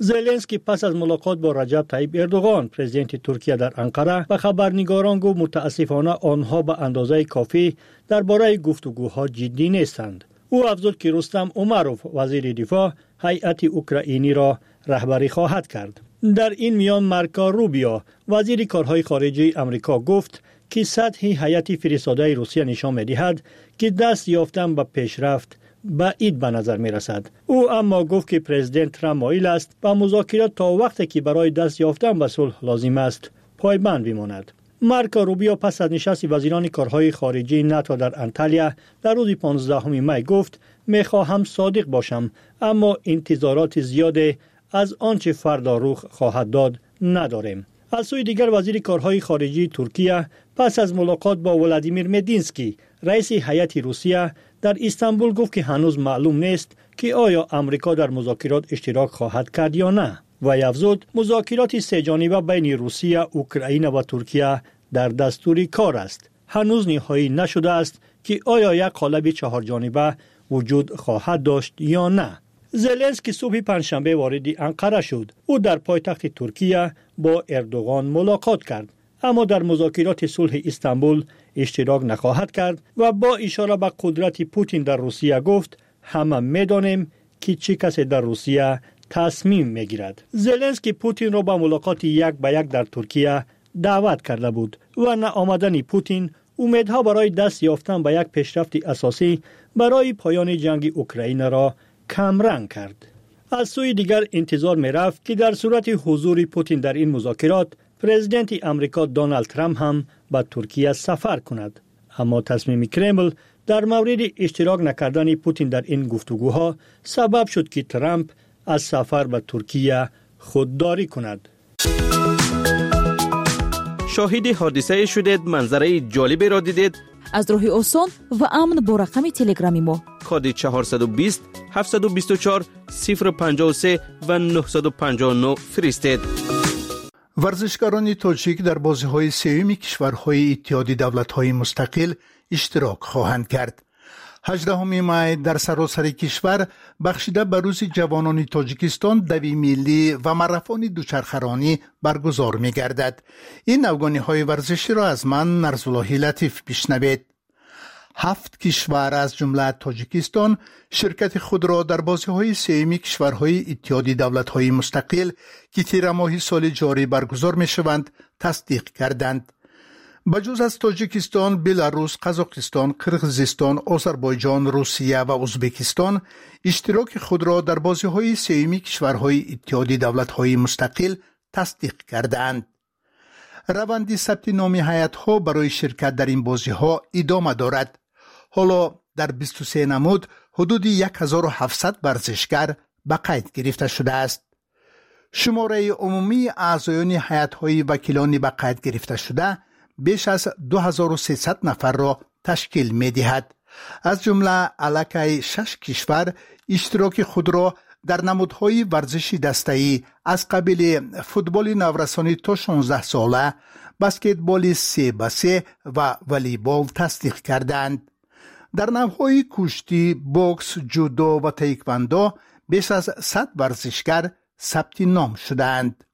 زلنسکی پس از ملاقات با رجب طیب اردوغان پرزیدنت ترکیه در انقره به خبرنگاران گفت متاسفانه آنها به اندازه کافی درباره گفتگوها جدی نیستند. او افزود که رستم امروف وزیر دفاع هیئت اوکراینی را رهبری خواهد کرد. در این میان مارکو روبیو وزیر کارهای خارجه آمریکا گفت که سطح هیئت فرستاده روسیه نشان می‌دهد که دست یافتن به پیشرفت بعید به نظر می رسد. او اما گفت که پرزیدنت ترامپ مایل است با مذاکرات تا وقتی که برای دست یافتن به صلح لازم است پایبند بماند. مارکو روبیو پس از نشست وزیران کارهای خارجه ناتو در انتالیا در روز پانزدهم می گفت می خواهم صادق باشم اما انتظارات زیاد از آنچه فردا رخ خواهد داد نداریم. از سوی دیگر وزیر کارهای خارجه ترکیه پس از ملاقات با ولادیمیر مدینسکی رئیس هیئت روسیه در استانبول گفت که هنوز معلوم نیست که آیا آمریکا در مذاکرات اشتراک خواهد کرد یا نه. و افزود مذاکرات سه جانبه بین روسیه، اوکراین و ترکیه در دستور کار است. هنوز نهایی نشده است که آیا یک قالب چهار جانبه وجود خواهد داشت یا نه. زلنسکی صبح پنجشنبه وارد انقره شد. او در پایتخت ترکیه با اردوغان ملاقات کرد اما در مذاکرات صلح استانبول اشتراک نخواهد کرد و با اشاره به قدرت پوتین در روسیه گفت همه می‌دانیم که چه کسی در روسیه تصمیم می‌گیرد. زلنسکی پوتین را به ملاقات یک به یک در ترکیه دعوت کرده بود و ناآمدن پوتین امیدها برای دست یافتن به یک پیشرفت اساسی برای پایان جنگ اوکراین را کمرنگ کرد. از سوی دیگر انتظار می رفت که در صورت حضور پوتین در این مذاکرات پرزیدنت آمریکا دونالد ترامپ هم به ترکیه سفر کند. اما تصمیم کرمل در مورد اشتراک نکردن پوتین در این گفتگوها سبب شد که ترامپ از سفر به ترکیه خودداری کند. شاهد حادثه شدید، منظره جالبی را دیدید؟ از راه آسان و امن با رقم تلگرامی ما کد چهارصد و بیست هفتصد و بیست و چهار صفر پنجاه و سه و نهصد و پنجاه و نه فرستید. ورزشکاران تاجیک در بازی‌های سوم کشورهای اتحادیه دولت‌های مستقل اشتراک خواهند کرد. هجدهم می در سراسر کشور بخشیده به روز جوانان تاجیکستان دوی ملی و ماراتون دوچرخه‌رانی برگزار می گردد. این افغانی ورزشی را از من نرزالله لطیف بشنوید. هفت کشور از جمله تاجیکستان شرکت خود را در بازی‌های سوم کشورهای اتحادیه دولت‌های مستقل که تیر ماه سال جاری برگزار می‌شوند تصدیق کردند. بجز از تاجیکستان، بلاروس، قزاقستان، قرغیزستان، آذربایجان، روسیه و ازبکستان اشتراک خود را در بازی‌های سوم کشورهای اتحادیه دولت‌های مستقل تصدیق کردند. روند ثبت نام هیئت‌ها برای شرکت در این بازی‌ها ادامه دارد. حالا در بیست و سه نمود حدود هزار و هفتصد ورزشگر به قید گرفته شده است. شماره عمومی اعضایان هیئت‌های وکیلان به قید گرفته شده بیش از دو هزار و سیصد نفر را تشکیل می‌دهد. از جمله علاقه شش کشور اشتراک خود را در نمودهای ورزشی دسته‌ای از قبیل فوتبال نورسانی تا شانزده ساله، بسکتبال سه به سه و والیبال تصدیق کردند. در نوعهای کشتی، بوکس، جودو و تایکواندو بیش از صد ورزشگر ثبت نام شدند.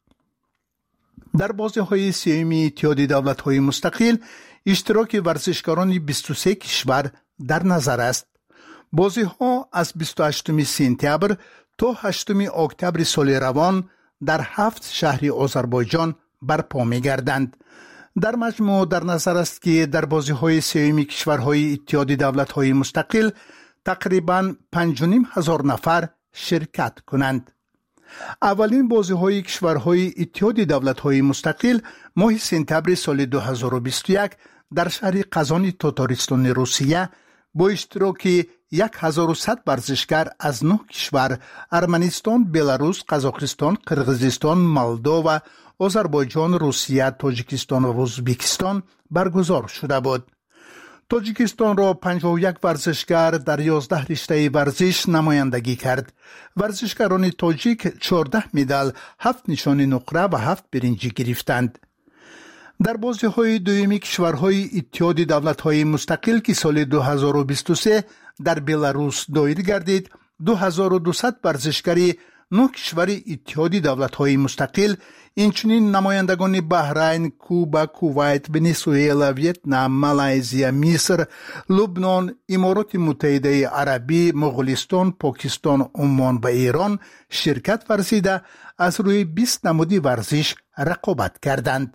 در بازی‌های سوم اتحادیه دولت‌های مستقل اشتراک ورزشکاران بیست و سه کشور در نظر است. بازی‌ها از بیست و هشتم سپتامبر تا هشتم اکتبر سال روان در هفت شهر آذربایجان برپا می‌گردند. در مجموع در نظر است که در بازی‌های سوم کشورهای اتحادیه دولت‌های مستقل تقریباً پنج و نیم هزار نفر شرکت کنند. اولین بازی‌های کشورهای اتحادیه دولت‌های مستقل ماه سپتامبر سال دو هزار و بیست و یک در شهر قزان تاتارستان روسیه با اشتراک هزار و صد ورزشگر از نه کشور ارمنستان، بلاروس، قزاقستان، قرغیزستان، مولدو و آذربایجان، روسیه، تاجیکستان و ازبکستان برگزار شده بود. تاجیکستان را پنجاه و یک ورزشگر در یازده رشته ورزش نمایندگی کرد. ورزشکاران تاجیک چهارده مدال، هفت نشان نقره و هفت برنجی گرفتند. در بازی‌های دومی کشورهای اتحادیه دولت‌های مستقل که سال دو هزار و بیست و سه در بلاروس دایر گردید، دو هزار و دویست ورزشگری نه کشور اتحادی دولت‌های مستقل، اینچنین نمایندگان بحرین، کوبا، کویت، ونزوئلا، ویتنام، مالزی، مصر، لبنان، امارات متحده عربی، مغولستان، پاکستان، عمان و ایران شرکت ورزیده از روی بیست نمودی ورزش رقابت کردند.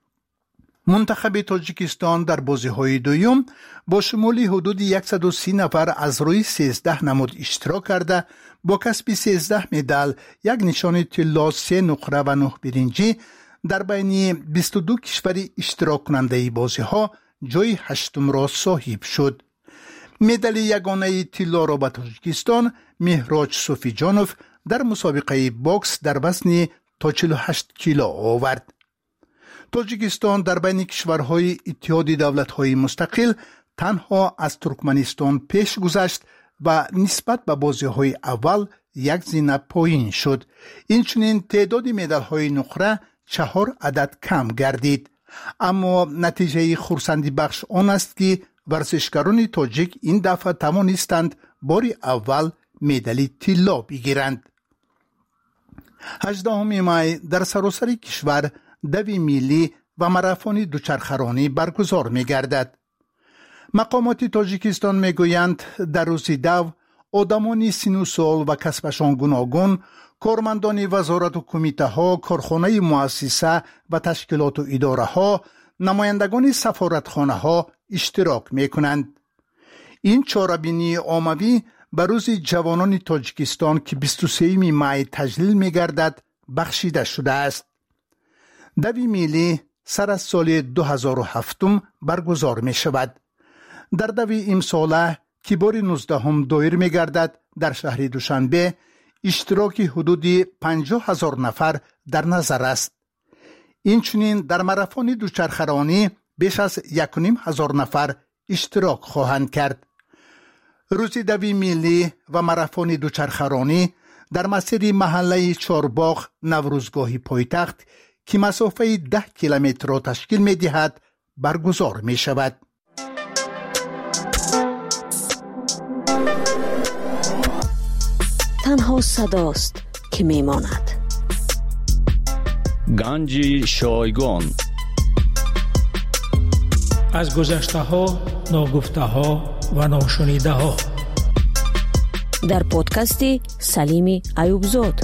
منتخب تاجیکستان در بازی‌های دوم با شمول حدود صد و سی نفر از روی سیزده نمود اشتراک کرده با کسب سیزده مدال، یک نشان طلا، سه نقره و نه برنجی در بین بیست و دو کشور اشتراک کننده بازی‌ها جای هشتم را صاحب شد. مدال یگانه طلا را به تاجیکستان مهراج صوفیجانوف در مسابقه باکس در وزن تا چهل و هشت کیلو آورد. تاجیکستان در بین کشورهای اتحادی دولت‌های مستقل تنها از ترکمنستان پیش گذشت و نسبت به بازی‌های اول یک زینه پایین شد. اینچنین تعداد مدال‌های نقره چهار عدد کم گردید. اما نتیجه خرسندی بخش آن است که ورزشکاران تاجیک این دفعه توانستند بار اول مدال طلا بگیرند. هجدهم می در سراسر کشور دوی میلی و ماراتون دوچرخه‌رانی برگزار می گردد. مقامات تاجیکستان می گویند در روز دو آدمان سن و سال و کسبشان گوناگون، کارمندان وزارت و کمیته ها، کارخانه مؤسسه و تشکیلات و اداره ها، نمایندگان سفارتخانه ها اشتراک می کنند. این چهاربینی عمومی به روز جوانان تاجیکستان که بیست و سوم می تجلیل می گردد بخشیده شده است. دوی میلی سر از سال دو هزار و هفت برگزار می شود. در دوی امساله که بار نوزدهم دایر می گردد در شهر دوشنبه اشتراک حدود پنجاه هزار نفر در نظر است. اینچنین در ماراتون دوچرخه‌رانی بیش از یک و نیم هزار نفر اشتراک خواهند کرد. روز دوی میلی و ماراتون دوچرخه‌رانی در مسیر محله چارباغ نوروزگاهی پایتخت که مسافه ده کیلومتر را تشکیل می دهد برگزار می شود. تنها صداست که می ماند. گنج شایگان از گذشته ها، ناگفته ها و ناشنیده ها در پادکستی سلیمی ایوبزاد.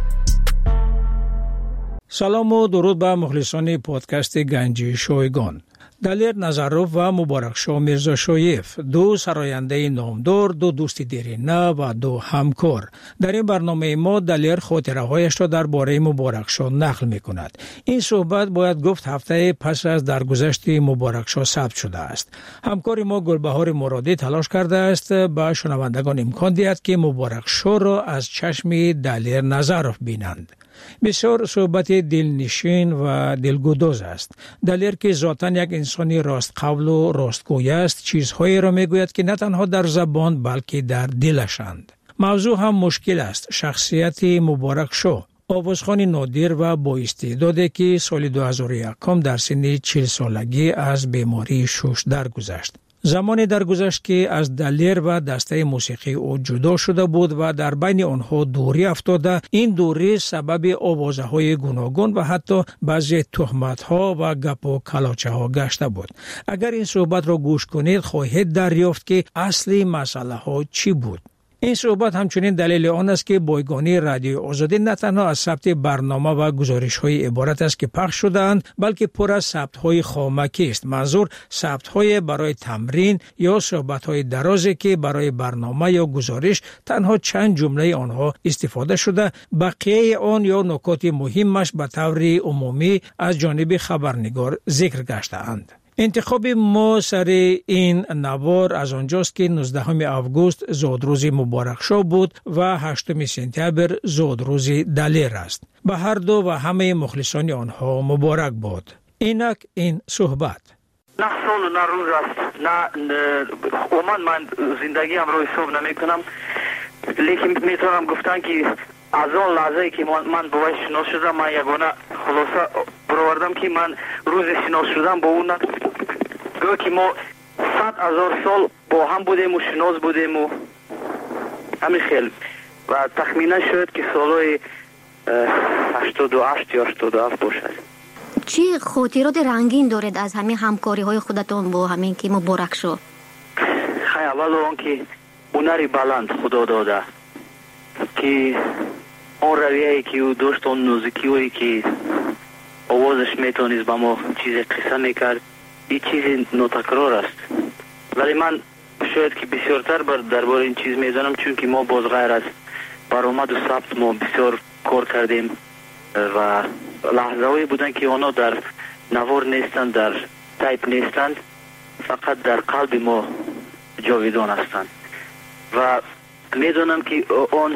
سلام و درود به مخلصان پادکست گنج شایگان. دلیر نظروف و مبارکشاه میرزاشایف، دو سراینده نامدار، دو دوست دیرینه و دو همکار. در این برنامه ما دلیر خاطره هایش را درباره مبارکشاه نقل می کند. این صحبت باید گفت هفته پس از درگذشت مبارکشاه ثبت شده است. همکار ما گلبهار مرادی تلاش کرده است به شنوندگان امکان دهد که مبارکشاه را از چشم دلیر نظروف بینند. بسیار صحبت دلنشین و دلگداز است. دلیر که ذاتاً یک انسانی راست قول و راستگوی است، چیزهایی را میگوید که نه تنها در زبان بلکه در دلشند. موضوع هم مشکل است. شخصیت مبارکشاه، آوازخوان نادر و با استعدادی که سال دو هزار و یک در سن چهل سالگی از بیماری شش درگذشت. زمانی درگذشت که از دلیر و دسته موسیقی او جدا شده بود و در بین آنها دوری افتاده. این دوری سبب آوازهای گوناگون و حتی بعضی تهمت‌ها و گپ و کلاچه‌ها گشته بود. اگر این صحبت را گوش کنید خواهید دریافت که اصلی مسئله ها چی بود. این صحبت همچنین دلیل آن است که بایگانی رادیو آزادی نه تنها از ثبت برنامه و گزارش‌های عبارت است که پخش شده‌اند، بلکه پر از ثبت‌های خامکی است. منظور ثبت‌های برای تمرین یا صحبت‌های درازی که برای برنامه یا گزارش تنها چند جمله آنها استفاده شده، بقیه آن یا نکات مهمش به طور عمومی از جانب خبرنگار ذکر گشته‌اند. انتخاب ما سر این نوار از آنجاست که نوزدهم آگوست زادروز مبارکشاه بود و هشتم سپتامبر زادروز دلیر است. به هر دو و همه مخلصان آنها مبارک باد. اینک این صحبت. نه سال و نه روز است، نه عموما من زندگی هم رو حساب نمی کنم، لیکن میتونم گفتن که از آن لحظه که من, من باید شناس شدم، من یگانه خلاصه برآوردم که من روز شناس شدم با اون گویا که ما صد هزار سال با هم بودیم و شناس بودیم و همین خیلی و تخمینا شاید که سالای هشتاد و هشت یا هشتاد و هفت باشد. چی خاطرات رنگین دارید از همین همکاری های خودتون با همین که مبارک شو؟ خیلی اول اون که هنری بلند خدا داده که اون رویه‌ای که او داشت، اون موسیقی که آوازش میتونست با ما چیز قصه میکرد، این چیز ناتکرار است. ولی من شاید که بسیارتر بر درباره این چیز میدانم، چون که ما باز غیر از برآمد و ثبت ما بسیار کار کردیم و لحظه هایی بودن که اونا در نوار نیستند، در تایپ نیستند، فقط در قلب ما جاویدان هستند. و میدونم که اون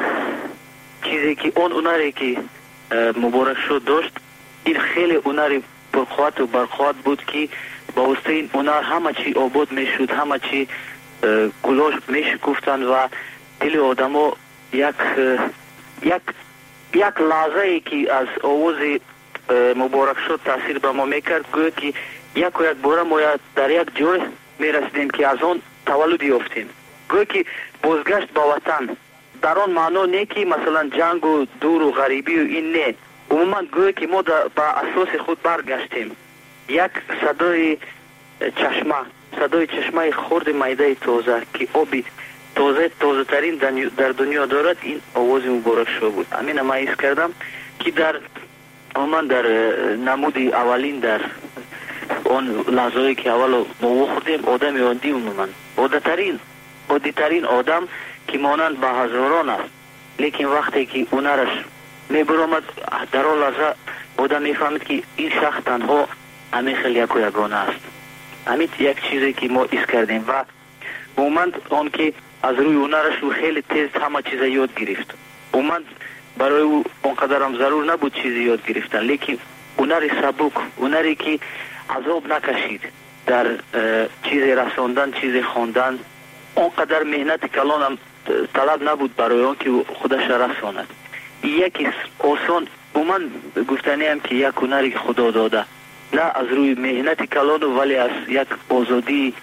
چیزی که اون هنری که مبارک شد داشت، این خیلی هنری پرقوت و برقوت بود که با واسطه این هنر همه چی آباد میشد، همه چی گلاش میشکفتند و دل آدما یک یک یک لحظه ای که از آواز مبارک شد تاثیر به ما میکرد، گویا که یک و یک باره ما در یک جای میرسیدیم که از آن تولد یافتیم. گویا که بازگشت به وطن در آن معنا نه که مثلا جنگ و دور و غریبی و این نه، عموما گویا که ما به اساس خود برگشتیم. یک صدای چشمه صدای چشمه خرد میده تازه که آبی تازه تازه ترین در دنیا دارد، این آواز مبارک شو بود. همین ما حس کردم که در عموما در نمودی اولین در اون لحظه‌ای که اول ما خوردیم آدم عادی، عموما عادترین عادیترین آدم که مانند به هزاران است، لیکن وقتی که اونرش میبرامد در آن لحظه آدم میفهمید که این شخص تنها همین خیلی یک و یگانه است. همین یک چیزی که ما حس کردیم و عموما اون که از روی هنرش او خیلی تیز همه چیز یاد گرفت. عموما برای او اونقدر هم ضرور نبود چیزی یاد گرفتن، لیکن هنری سبک، هنری که عذاب نکشید در چیز رساندن، چیز خواندن، اونقدر مهنت کلان هم طلب نبود برای اون که خودش رساند. یکی آسان عموما گفتنی هم که یک هنری که خدا داده، نه از روی مهنت کلان ولی از یک آزادی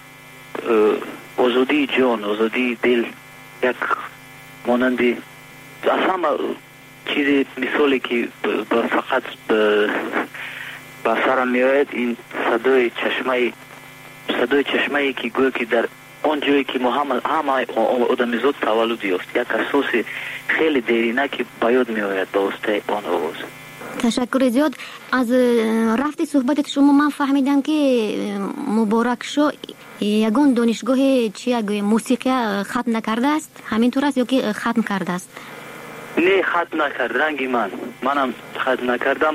آزادی جان، آزادی دل، یک مانندی از همه چیزی مثالی که فقط به سرم میآید این صدای چشمه صدای چشمه که گویا که در اون جایی که ما همه همه آدمیزاد تولد یافت، یک اساس خیلی دیرینه که به یاد میآید به واسطه آن آواز. تشکر زیاد. از رفت صحبت شما من فهمیدم که مبارک شو یگان دانشگاه چی موسیقی ختم نکرده است، همینطور است یا که ختم کرده است؟ نه ختم نکرد، رنگی من منم ختم نکردم،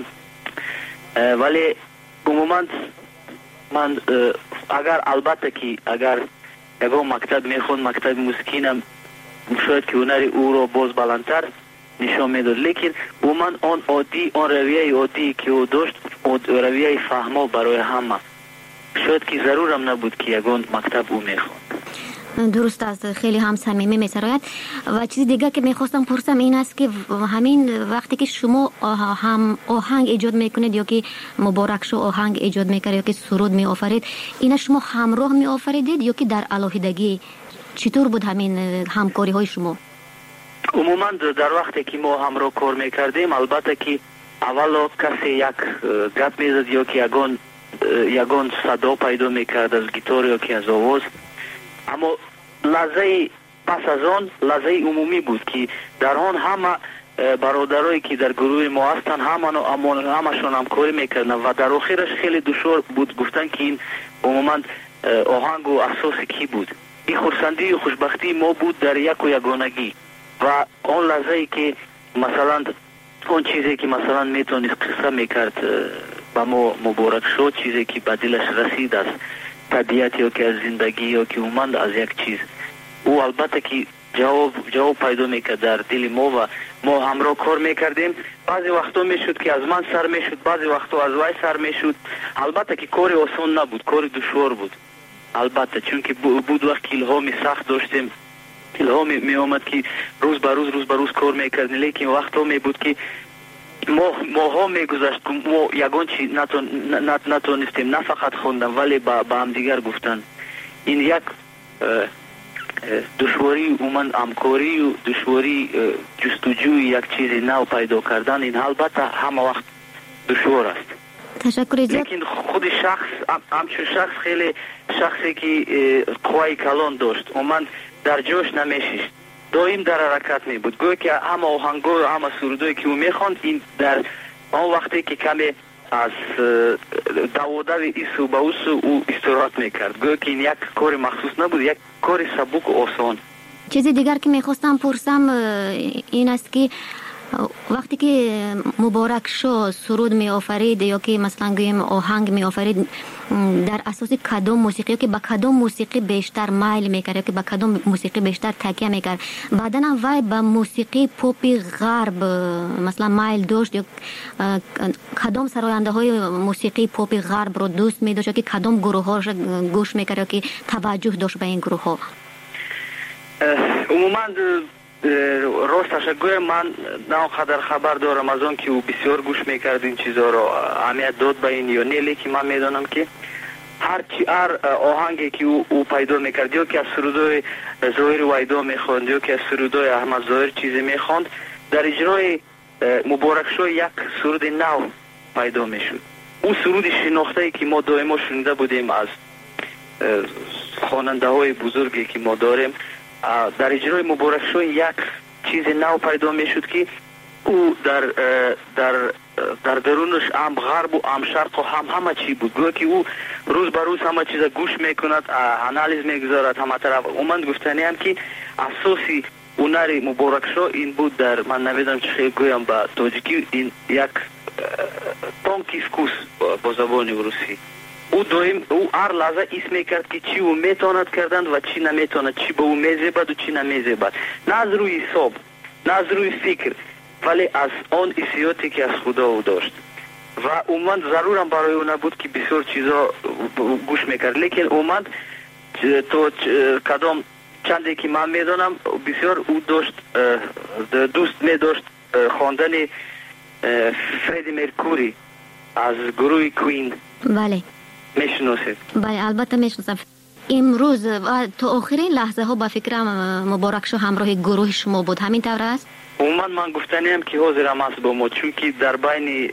ولی عموما من اگر البته که اگر یگان مکتب میخوند، مکتب موسیقی نم شاید که هنری او را باز بلندتر نشان میداد، لیکن عموما آن عادی، آن رویه عادی که او داشت، رویه فهما برای همه، شاید که ضرورم نبود که یگان مکتب او میخوند. درست است، خیلی هم صمیمی می‌سراید. و چیز دیگه که میخواستم پرسم این است که همین وقتی که شما هم آهنگ ایجاد میکنید یا که مبارک شو آهنگ ایجاد میکرد یا که سرود میآفرید، اینا شما همراه میآفریدید یا که در علاوه‌دگی؟ چطور بود همین همکاری های شما؟ عموما در وقتی که ما همراه کار میکردیم، البته که اول کسی یک گپ میزد یا که یگان یگان صدا پیدا میکرد از گیتار یا که از آواز، اما لحظه پس از آن لحظه عمومی بود که در آن همه برادرایی که در گروه ما هستن همه همشون همکاری میکردن و در آخرش خیلی دشوار بود گفتن که این عموما آهنگ و اساس کی بود. این خرسندی و خوشبختی ما بود در یک و یگانگی و آن لحظه که مثلا اون چیزی که مثلا میتونست قصه میکرد با ما مبارک شد، چیزی که به دلش رسید از طبیعت یا که از زندگی یا که اومد از یک چیز، او البته که جواب جواب پیدا میکرد در دل ما و ما همراه کار میکردیم. بعضی وقتا میشد که از من سر میشد، بعضی وقتا از وای سر میشد. البته که کار آسان نبود، کار دشوار بود البته، چون که بود وقت که الهامی سخت داشتیم، الهامی می آمد که روز به روز روز به روز کار میکردیم، لیکن وقتا می بود که ما ماها میگذشت که ما یگان چی نتونستیم نه فقط خوندن ولی با, با هم دیگر گفتن. این یک دشواری اومن همکاری و دشواری جستجوی یک چیز نو پیدا کردن این البته همه وقت دشوار است. تشکر زیاد. لیکن خود شخص همچون شخص خیلی شخصی که قوای کلان داشت اومن در جوش نمیشید دائم در حرکت می بود گویا که همه آهنگا و همه سرودایی که او میخواند این در آن وقتی که کمی از دوادو ایسو به اوسو او استراحت میکرد گویا که این یک کار مخصوص نبود یک کار سبک و آسان. چیزی دیگر که میخواستم پرسم این است که وقتی که مبارک شو سرود می آفرید یا که مثلا گویم آهنگ می آفرید در اساس کدام موسیقی یا که با کدام موسیقی بیشتر مایل میکرد یا که با کدام موسیقی بیشتر تکیه میکرد بعدا وای با موسیقی پاپ غرب مثلا مایل داشت یا کدام سراینده های موسیقی پاپ غرب رو دوست می داشت یا که کدام گروه ها گوش میکرد یا که توجه داشت به این گروه ها؟ عموما راستش گویم من نه قدر خبر دارم از اون که او بسیار گوش میکرد این چیزا رو اهمیت داد به این یا نه لیکن من میدونم که هر چی هر آهنگی که او, او پیدا میکرد یا که از سرودای ظاهر ویدا میخواند یا که از سرودای احمد ظاهر چیزی میخواند در اجرای مبارک شو یک سرود نو پیدا میشد. اون سرود شناخته که ما دائما شنیده بودیم از خواننده های بزرگی که ما داریم در اجرای مبارک شو یک چیز نو پیدا میشد که او در در در درونش هم غرب و هم شرق و هم همه چی بود گویا که او روز به روز همه چیز گوش میکند انالیز میگذارد همه طرف. من گفتنی هم که اساسی هنر مبارک شو این بود در من نمیدونم چه خیلی گویم با تاجیکی این یک تانکیسکوس با زبان روسی او دویم او هر لحظه اسم میکرد که چی او میتواند کردن و چی نمیتواند چی به او میزیبد و چی نمیزیبد نه از روی حساب نه از روی فکر ولی از آن حسیاتی که از خدا او داشت و اومد ضرورم برای او نبود که بسیار چیزا گوش میکرد لیکن اومد تو کدام چندی که من میدونم بسیار او داشت دوست میداشت خواندن فردی مرکوری از گروه کوین. بله میشناسید؟ بله البته میشناسم. امروز و تا آخرین لحظه ها با فکرم مبارک شو همراه گروه شما بود همین طور است؟ عموما من گفتنیم که حاضرم است با ما چون که در بین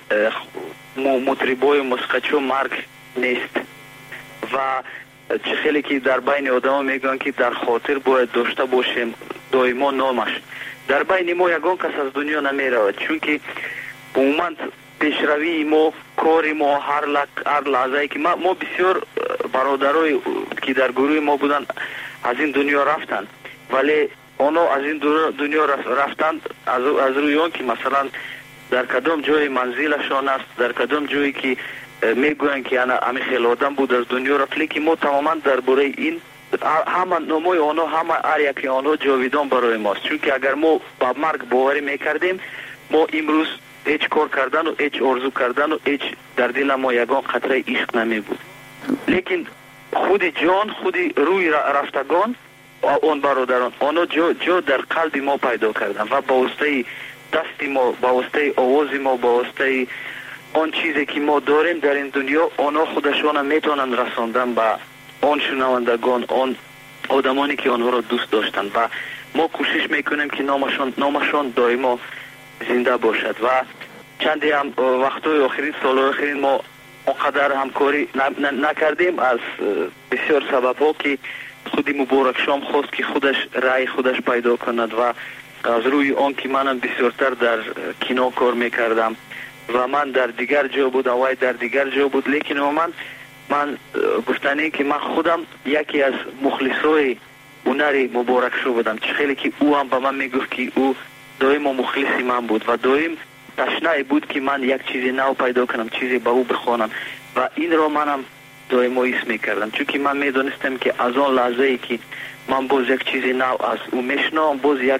مطربای موسیقیچو مرگ نیست و چه خیلی که در بین آدم میگن که در خاطر باید داشته باشیم دائما نامش در بین ما یگان کس از دنیا نمیرود چون که عموما پیشروی ما کاری ما هر لک هر لحظه که ما, ما بسیار برادرای که در گروه ما بودن از این دنیا رفتن ولی اونا از این دنیا رفتن از, از روی اون که مثلا در کدام جای منزلشان است در کدام جایی که میگوین که انا همه خیلی آدم بود از دنیا رفت لیکن ما تماما در باره این همه نمای آنها همه هر یکی آنها جاویدان برای ماست چون که اگر ما با مرگ باوری میکردیم ما امروز هیچ کار کردن و هیچ آرزو کردن و هیچ در دل ما یگان قطره عشق نمی بود لیکن خود جان خود روی رفتگان اون برادران آنها جا, جا در قلب ما پیدا کردن و با واسطه دست ما با واسطه آواز ما با واسطه آن چیزی که ما داریم در این دنیا آنها خودشان میتونن رساندن به آن شنوندگان آن آدمانی که آنها را دوست داشتن و ما کوشش میکنیم که نامشان نامشان دائما زنده باشد و چندی هم وقتای آخرین سال آخرین ما اونقدر همکاری نکردیم از بسیار سبب ها که خودی مبارک شام خواست که خودش رای خودش پیدا کند و از روی آن که منم بسیارتر در کینو کار میکردم و من در دیگر جا بود و در دیگر جا بود لیکن من من گفتنی که من خودم یکی از مخلصای هنر مبارک شو بودم چه خیلی که او هم به من میگفت که او دائم مخلصی من بود و دائم تشنه بود که من یک چیزی نو پیدا کنم چیزی به او بخوانم و این را منم دائم اسم میکردم چون که من میدونستم که از آن لحظه ای که من باز یک چیزی نو از او میشنم باز یک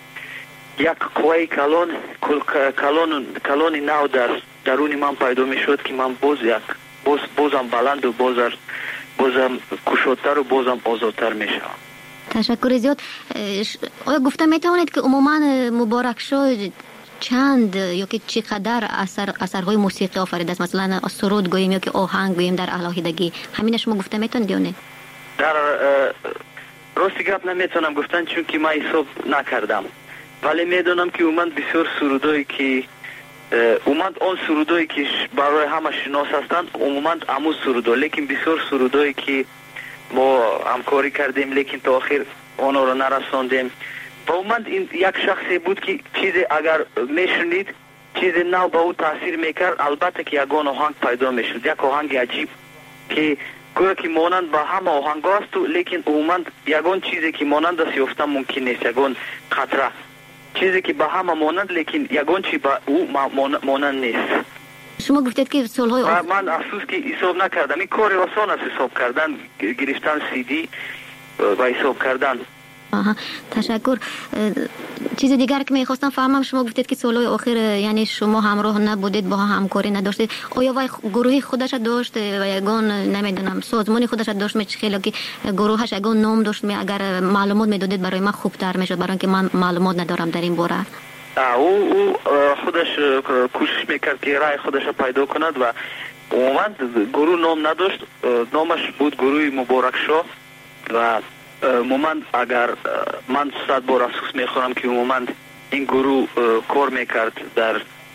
یک قوی کلان کلان کلان نو در درون من پیدا میشد که من باز یک باز بازم بلند و بازم بازم کشادتر و بازم آزادتر میشم. تشکر زیاد. آیا گفته میتوانید که عموما مبارک شو چند یا که چقدر اثر اثرهای موسیقی آفریده است مثلا سرود گوییم یا که آهنگ گوییم در علاهیدگی همین شما گفته میتونید یا نه؟ در راستی گپ نمیتونم گفتن چون که من حساب نکردم، ولی میدونم که اومد بسیار سرودایی که اومد آن سرودایی که برای همه شناس هستند اومد امو سرودا، لیکن بسیار سرودایی که ما همکاری کردیم لیکن تا آخر آنها رو نرساندیم. و اومد این یک شخصی بود که چیزی اگر میشنید چیزی نو به او تاثیر میکرد، البته که یک آهنگ پیدا میشد، یک آهنگ عجیب که گویا که مانند به همه آهنگ است، لیکن اومد یگان چیزی که مانند است یافتن ممکن نیست، یگان خطره چیزی که به همه مانند لیکن یگان چی به او مانند نیست. شما گفتید که سالهای آخر من افسوس که حساب نکردم. این کار آسان است حساب کردن، گرفتن سی دی و حساب کردن. آها تشکر. چیز دیگر که میخواستم فهمم، شما گفتید که سالهای آخر یعنی شما همراه نبودید، با همکاری نداشتید. آیا وای گروهی خودش داشت و یگان نمیدونم سازمانی خودش داشت؟ می خیلی که گروهش یگان نام داشت، می اگر معلومات میدادید برای من خوبتر میشد، برای اینکه من معلومات ندارم در این باره. او او خودش کوشش میکرد که رای خودش پیدا کند و اومد گروه نام نداشت، نامش بود گروه مبارک شاه و مومند اگر من صد بار افسوس میخورم که مومند این گروه کار میکرد در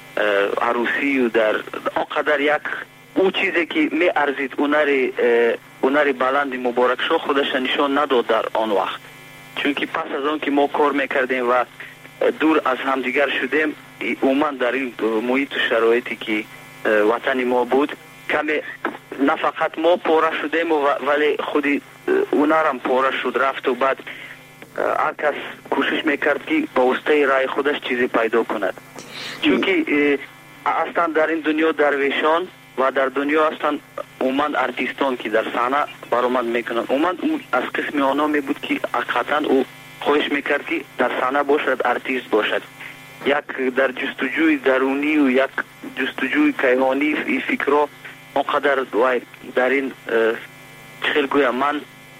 عروسی و در آنقدر یک او چیزی که می ارزید اونری اونری بلند مبارک شاه خودش نشان نداد در آن وقت، چون که پس از آن که ما کار میکردیم و دور از همدیگر شدیم، اومد در این محیط و شرایطی که وطن ما بود کمی نه فقط ما پاره شدیم ولی خودی اونارم پاره شد رفت و بعد هر کس کوشش میکرد که با واسطه رای خودش چیزی پیدا کند، چون که اصلا در این دنیا درویشان و در دنیا اصلا اومد ارتیستان که در صحنه برآمد میکنند، اومد اون از قسم آنها می بود که حقیقتا او خواهش میکرد که در صحنه باشد، ارتیست باشد، یک در جستجوی درونی و یک جستجوی کیهانی ای فکرها اونقدر در این خیلی گویم من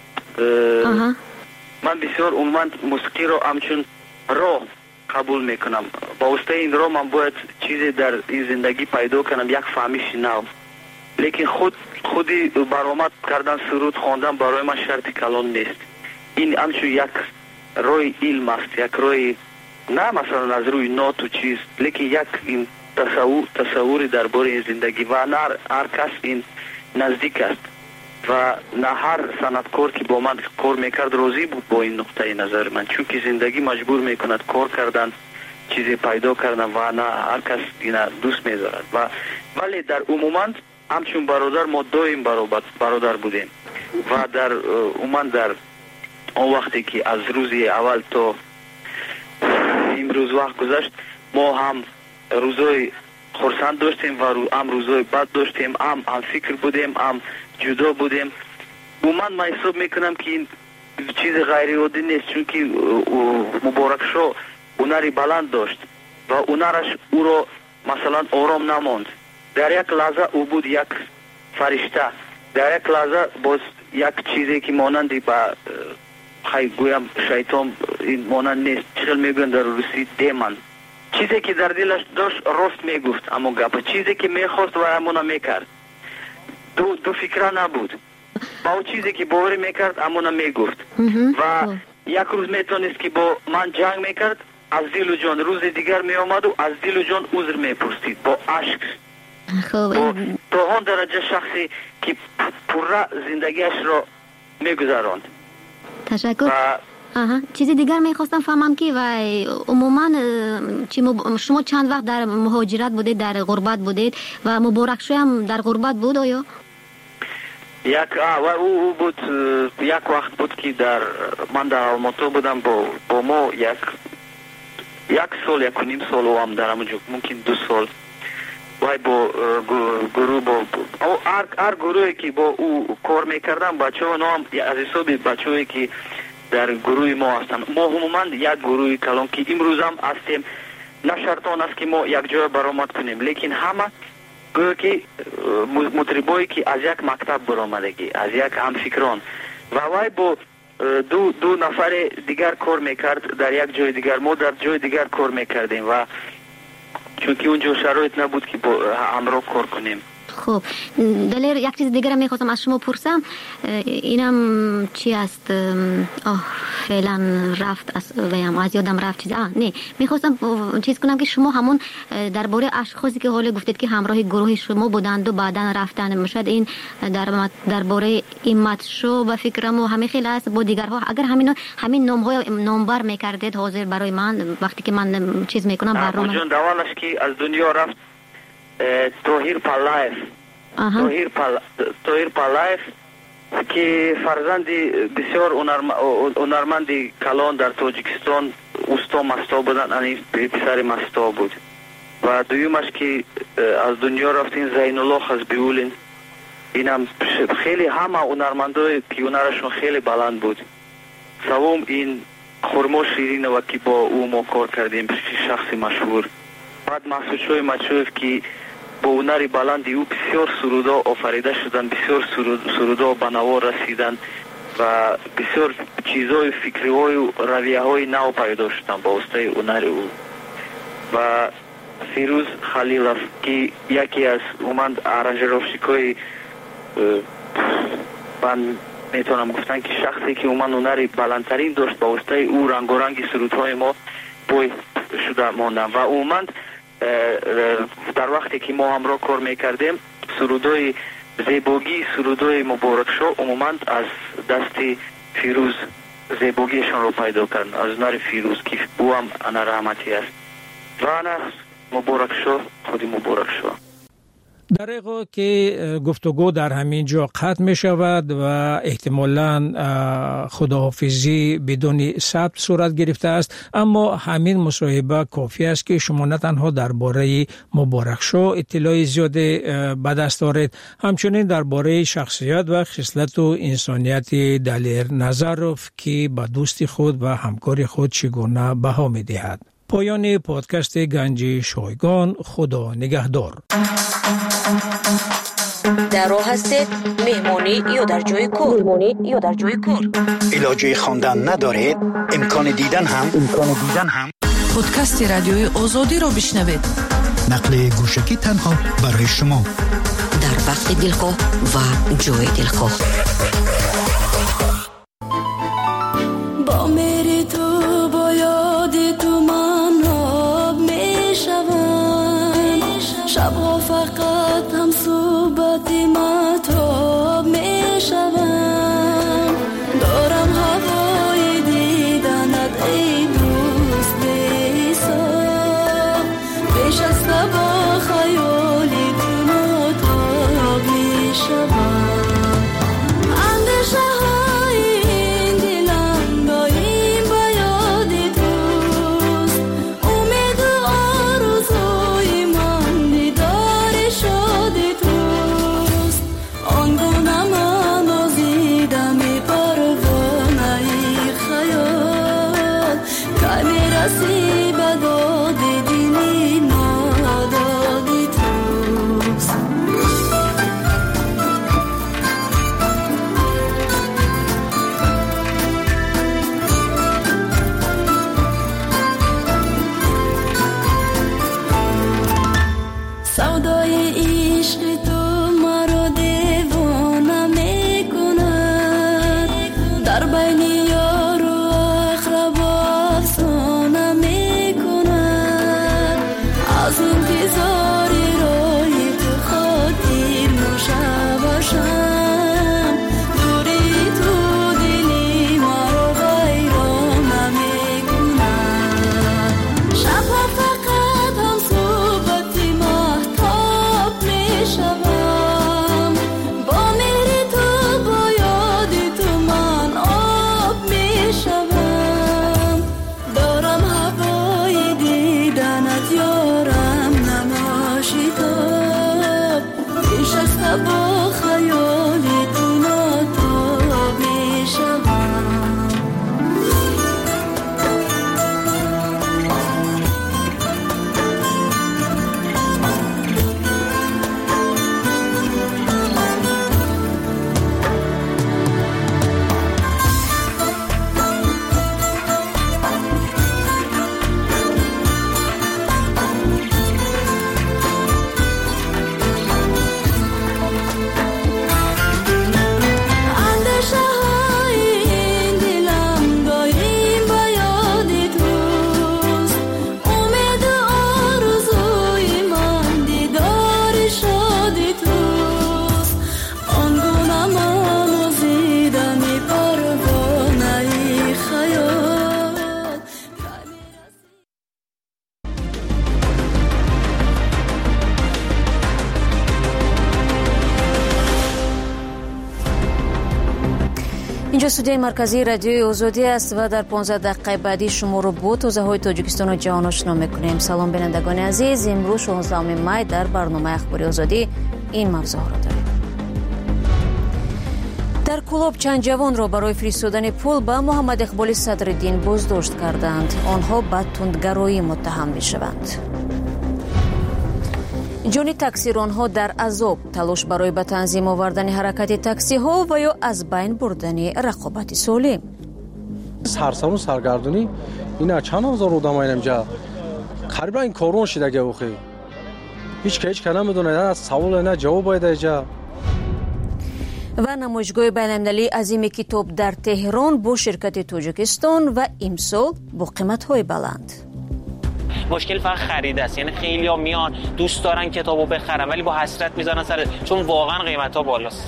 من بسیار اومد موسیقی رو همچون راه قبول میکنم، با واسطه این راه من باید چیزی در این زندگی پیدا کنم، یک فهمیش نو، لیکن خود خودی برآمد کردن سرود خواندن برای من شرط کلان نیست، این همچون یک روی علم است، یک روی نه مثلا از روی نات و چیز، لیکن یک این تصور تصوری درباره این زندگی و نه هر کس این نزدیک است و نه هر صنعتکار که با من کار میکرد راضی بود با این نقطه نظر من، چون که زندگی مجبور میکند کار کردن چیزی پیدا کردن و نه هر کس این دوست میدارد و ولی در عموما همچون برادر ما دویم برادر بودیم و در عموما در اون وقتی که از روزی اول تا امروز وقت گذشت ما هم روزای خرسند داشتیم و هم روزای بد داشتیم، هم هم فکر بودیم، هم جدا بودیم. عموما من حساب میکنم که این چیز غیر عادی نیست، چون که مبارک شاه هنری بلند داشت و هنرش او را مثلا آرام نماند، در یک لحظه او بود یک فرشته، در یک لحظه باز یک چیزی که مانندی با خیلی گویم شیطان این مانند نیست، چخل میگوین در روسی دیمن، چیزی که در دلش داشت راست میگفت، اما گپ چیزی که میخواست و امونا میکرد، دو دو فکره نبود، با او چیزی که باوری میکرد امونا میگفت و یک روز میتونست که با من جنگ میکرد، از دل و جان روز دیگر میامد و از دل و جان عذر میپرسید با عشق، با تا آن درجه شخصی که پره زندگیش را میگذراند. تشکر. آها چیزی دیگر میخواستم فهمم که و عموما شما چند وقت در مهاجرت بودید، در غربت بودید و مبارک شاه هم در غربت بود آیا؟ یک و او, او بود یک وقت بود که در من در آلماتا بودم با با ما یک یک سال یک و نیم سال و هم در همونجا ممکن دو سال وای با گروه با هر هر گروهی که با او کار میکردم بچه ها نام از حساب بچه هایی که در گروه ما هستن، ما عموما یک گروه کلان که امروز هم هستیم، نه شرطان است که ما یک جای برآمد کنیم، لیکن همه گویا که مطربایی که از یک مکتب برآمدگی، از یک همفکران و وای با دو دو نفر دیگر کار میکرد در یک جای دیگر، ما در جای دیگر کار میکردیم و چون که اونجا شرایط نبود که با همراه کار کنیم خب دلیر یک چیز دیگر میخواستم از شما پرسم، اینم چی است؟ آه فعلا رفت از ویم از یادم رفت چیز. آه نه میخواستم چیز کنم که شما همون درباره اشخاصی که حالا گفتید که همراه گروه شما بودند و بعدا رفتن، مشاید این در درباره ایمت شو و فکرم و همه خیلی است با دیگرها، اگر همین همین نام های نامبر میکردید حاضر برای من وقتی که من چیز میکنم برنامه جون دوالش که از دنیا رفت توهیر پالایف توهیر پال توهیر پالایف که فرزندی بسیار هنرمندی کلان در تاجیکستان اوستا مستا بودن، یعنی پسر مستا بود. و دویمش که از دنیا رفتین زین الله خزبیولین، اینم خیلی همه هنرمندای که هنرشون خیلی بلند بود. سوم این خرما شیرین و که با او ما کار کردیم، شخص مشهور. بعد مسعود شوی مچوف که با هنر بلندی او بسیار سرودا آفریده شدن، بسیار سرودا به نوا رسیدن و بسیار چیزهای فکری های و رویه های نو پیدا شدن با واسطه هنر او. و فیروز خلیلов که یکی از اومد ارانژировщикای من میتونم گفتن که شخصی که اومد هنری بلندترین داشت با واسطه او رنگ و رنگ سرودهای ما بوی شده ماندن. و اومد در وقتی که ما همراه کار میکردیم سرودهای زیباگی سرودهای مبارک شو عموما از دست فیروز زیباگیشان رو پیدا کردن، از هنر فیروز که او هم انا رحمتی است. و انا مبارک شو خودی مبارک شو. در حقیقت که گفتگو در همین جا قطع می شود و احتمالاً خداحافظی بدون ثبت صورت گرفته است، اما همین مصاحبه کافی است که شما نه تنها درباره مبارک شو اطلاع زیاد به دست دارید، همچنین درباره شخصیت و خصلت و انسانیت دلیر نظروف که به دوستی خود و همکار خود چگونه بها می دهد. پایان پادکست گنج شایگان. خدا نگهدار. در راه هستید مهمانی یا در جای کار؟ مهمانی یا در جای کار؟ علاجه خواندن ندارید؟ امکان دیدن هم امکان دیدن هم پادکست رادیوی آزادی را بشنوید. نقل گوشکی تنها برای شما در وقت دلخواه و جای دلخواه. با میری تو با یادی تو من آب می شوم، شبها فقط هم صحبتی مطاب می شوم، دارم هوای دیدنت ای دوست بی‌حساب، نشسته با خیالی تو مطاب می شوم، اندیشه اینجا استودیوی مرکزی رادیوی آزادی است و در پانزده دقیقه بعدی شما رو با تازه‌های تاجیکستان و جهان آشنا می‌کنیم. سلام بینندگان عزیز، امروز شانزدهم می در برنامه اخباری آزادی این موضوع را داریم. در کلوب چند جوان را برای فرستادن پول به محمد اقبال صدرالدین بازداشت کردند. آنها به تندگرایی متهم می‌شوند. جان تاکسیرانها در عذاب، تلاش برای به تنظیم آوردن حرکت تاکسی ها و یا از بین بردن رقابت سالم. سرسام و سرگردونی اینا چند هزار آدم اینجا قریبا این کارون شده که بخی هیچ که هیچ که نمیدونه، از سوال نه جواب باید اینجا. و نمایشگاه بین‌المللی عظیم کتاب در تهران با شرکت تاجیکستان و امسال با قیمت های بلند. مشکل فقط خرید است، یعنی خیلی‌ها میان دوست دارن کتابو بخرن ولی با حسرت میزنن سر، چون واقعا قیمت‌ها بالاست.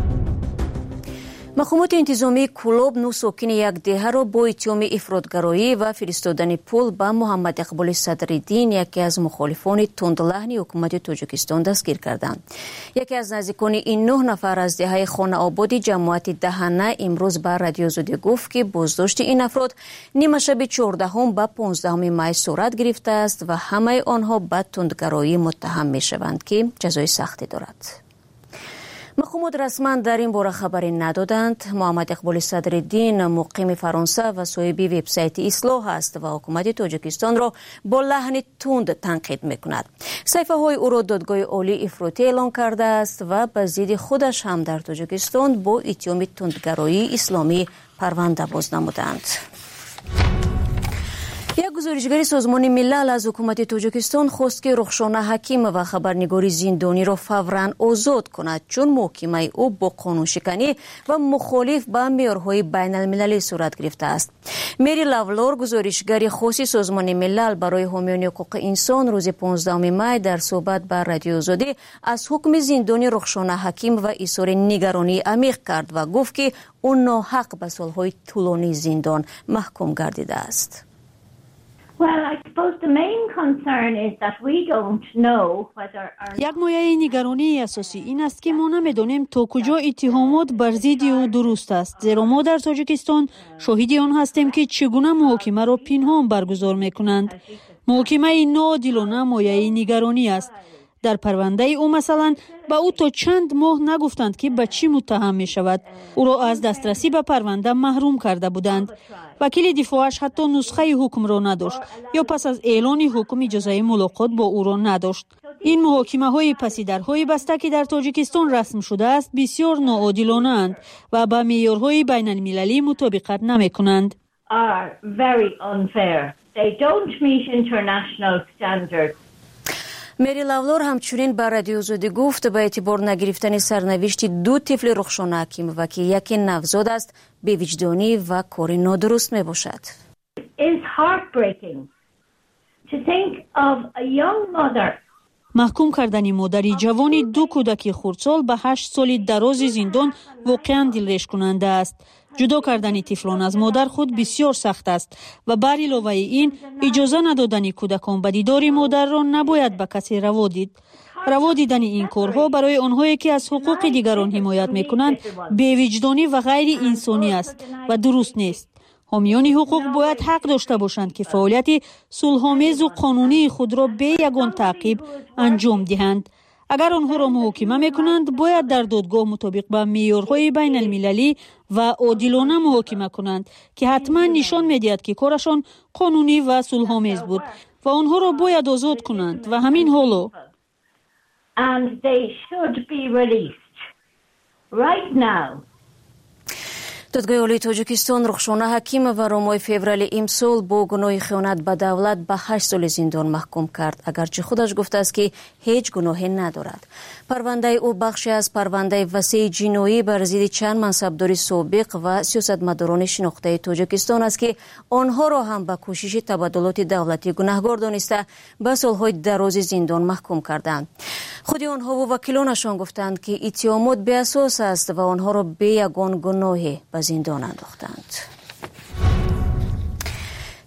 مقامات انتظامی کلوب نو ساکن یک دهه را با اتهام افراطگرایی و فرستادن پول به محمد اقبال صدرالدین، یکی از مخالفان تندلهن حکومت تاجیکستان، دستگیر کردند. یکی از نزدیکان این نه نفر از دهه خانه آبادی جماعت دهنه امروز به رادیو آزادی گفت که بازداشت این افراد نیمه شب چهاردهم به پانزدهم می صورت گرفته است و همه آنها به تندگرایی متهم می شوند که جزای سختی دارد. مقامات رسما در این باره خبری ندادند. محمد اقبال صدرالدین مقیم فرانسه و صاحب وبسایت اصلاح است و حکومت تاجیکستان را با لحن تند تنقید میکند. صحیفه های او را دادگاه عالی افراطی اعلان کرده است و به ضد خودش هم در تاجیکستان با اتهام تندگرایی اسلامی پرونده باز نمودند. یک گزارشگر سازمان ملل از حکومت تاجیکستان خواست که رخشانه حکیم و خبرنگار زندانی را فوراً آزاد کند، چون محاکمه او با قانون شکنی و مخالف با معیارهای بین المللی صورت گرفته است. مری لاولور، گزارشگر خاص سازمان ملل برای حامیان حقوق انسان، روز پانزدهم می در صحبت با رادیو آزادی از حکم زندانی رخشانه حکیم و اظهار نگرانی عمیق کرد و گفت که او ناحق به سالهای طولانی زندان محکوم گردیده است. یک مایه نگرانی اساسی این است که ما نمیدانیم تا کجا اتهامات بر ضد او درست است، زیرا ما در تاجیکستان شاهد آن هستیم که چگونه محاکمه را پنهان برگزار میکنند. محاکمه ناعادلانه مایه نگرانی است. در پرونده او مثلا به او تا چند ماه نگفتند که به چی متهم می شود. او را از دسترسی به پرونده محروم کرده بودند. وکیل دفاعش حتی نسخه حکم را نداشت یا پس از اعلان حکم اجازه ملاقات با او را نداشت. این محاکمه های پس درهای بسته که در تاجیکستان رسم شده است بسیار ناعادلانه اند و با معیارهای بین المللی مطابقت نمی کنند. مری لاولور همچنین به رادیو آزادی گفت به اعتبار نگرفتن سرنوشت دو طفل رخشانه حکیم و که یکی نوزاد است بی‌وجدانی و کار نادرست می باشد. محکوم کردن مادری جوانی دو کودک خردسال به هشت سال دراز زندان واقعا دلرش کننده است. جدا کردن طفلان از مادر خود بسیار سخت است و بر علاوه این اجازه ندادن کودکان به دیدار مادر را نباید به کسی روا دید. روا دیدن این کارها برای آنهایی که از حقوق دیگران حمایت میکنند بی‌وجدانی و غیر انسانی است و درست نیست. حامیان حقوق باید حق داشته باشند که فعالیت صلح‌آمیز و قانونی خود را به یگان تعقیب انجام دهند. اگر آنها را محاکمه میکنند باید در دادگاه مطابق با معیارهای بین المللی و عادلانه محاکمه کنند که حتما نشان میدهد که کارشان قانونی و صلح‌آمیز بود و آنها را باید آزاد کنند و همین حالا. And they should be released right now. دادگاه عالی تاجیکستان رخشانه حکیم و را ماه فوریه امسال با گناه خیانت به دولت به هشت سال زندان محکوم کرد، اگرچه خودش گفته است که هیچ گناهی ندارد. پرونده او بخشی از پرونده وسیع جنایی بر ضد چند منصبدار سابق و سیاستمداران شناخته تاجیکستان است که آنها را هم به کوشش تبادلات دولتی گناهکار دانسته به سالهای دراز زندان محکوم کردند. خود آنها و وکیلانشان گفتند که اتهامات بی اساس است و آنها را به یگان گناهی به زندان انداختند.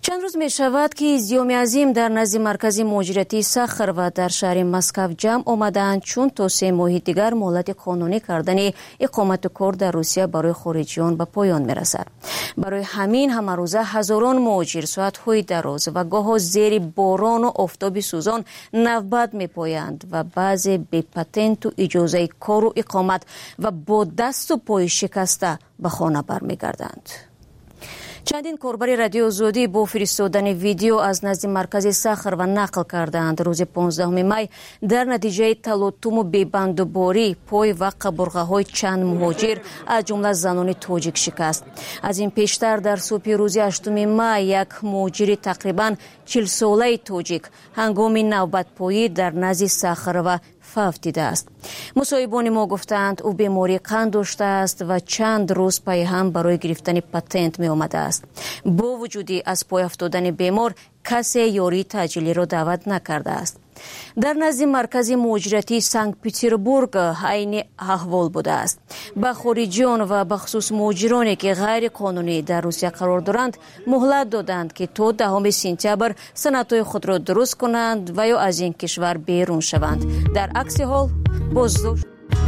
چند روز می شود که زیومی عظیم در نزد مرکز مهاجرتی ساخر و در شهر مسکو جمع آمدند چون توسعه ماهی دیگر مهلت قانونی کردن اقامت کار در روسیه برای خارجیان به پایان می رسد. برای همین همه روزه هزاران مهاجر ساعت‌های دراز و گاه زیر باران و آفتاب سوزان نوبت می پایند و بعضی بی پتنت و اجازه کار و اقامت و با دست و پای شکسته به خانه برمیگردند. چندین کاربر رادیو آزادی با فرستادن ویدیو از نزد مرکز ساخر و نقل کردند روز پانزدهم می در نتیجه تلاطم و بی‌بندوباری پای و قبرغه‌های چند مهاجر از جمله زنان تاجیک شکست. از این پیشتر در صبح روز هشتم می یک مهاجر تقریبا چهل ساله تاجیک هنگام نوبت پایی در نزد ساخر و فوت دیده است. مصاحبان ما گفتند او بیماری قند داشته است و چند روز پای هم برای گرفتن پتنت می آمده است. با وجودی از پای افتادن بیمار کسی یاری تاجیلی را دعوت نکرده است. در نزد مرکز مهاجرتی سنت پترزبورگ عین احوال بوده است. به خارجیان و بخصوص مهاجرانی که غیر قانونی در روسیه قرار دارند مهلت دادند که تا دهم سپتامبر سندهای خود را درست کنند و یا از این کشور بیرون شوند. در عکس حال بازداشت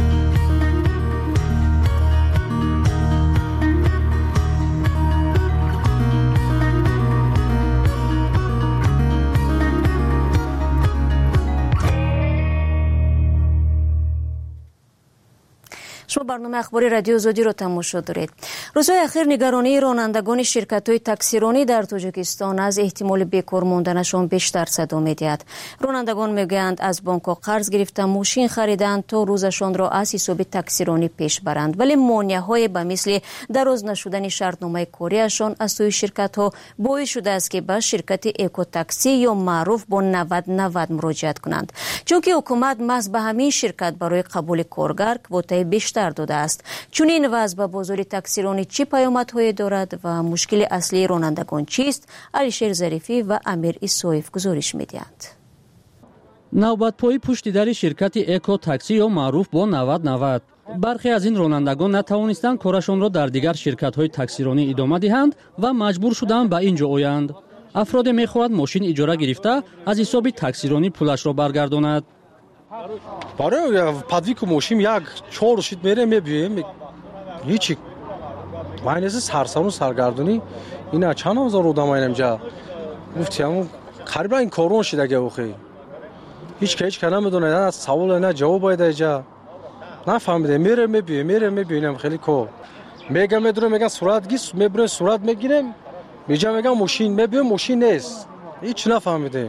شما برنامه اخباری رادیو آزادی را تماشا دارید. روزهای اخیر نگرانی رانندگان شرکت‌های تاکسیرانی در تاجیکستان از احتمال بیکار ماندنشان بیشتر صدا می‌دهد. رانندگان میگویند از بانک‌ها قرض گرفته ماشین خریدند تا روزشان را از حساب تاکسیرانی پیش برند، ولی مانع‌های به مثل دراز نشدن شرطنامه کاریشان از سوی شرکت‌ها باعث شده است که به شرکت اکو تاکسی یا معروف با نود نود مراجعت کنند، چون که حکومت محض به همین شرکت برای قبول کارگر کوتای بیشتر داده است. چون این وضع به بازار تاکسیرانی چه پیامدهایی دارد و مشکل اصلی رانندگان چیست؟ علیشیر ظریفی و امیر اسویف گزارش می‌دهند. نوبت پای پشت در شرکت اکو تاکسی یا معروف با نود نود برخی از این رانندگان نتوانستند کارشان را در دیگر شرکت‌های تاکسیرانی ادامه دهند و مجبور شدند به اینجا آیند. افراد می‌خواهند ماشین اجاره گرفته از حساب تاکسیرانی پولش را برگرداند. برای پادویک ماشین یک چهار شید میره میبیم هیچی ماینز سرسان و سرگردونی اینا چند هزار آدم اینجا گفتیم قریبا این کارون شده که اوخی هیچ که هیچ که نمیدونه نه سوال نه جواب باید اینجا نفهمیده میره میبیم میره میبینم خیلی کو میگم میدونه میگن صورت گیس میبرن صورت میگیرم میجا میگم ماشین میبیم ماشین نیست هیچ نفهمیده.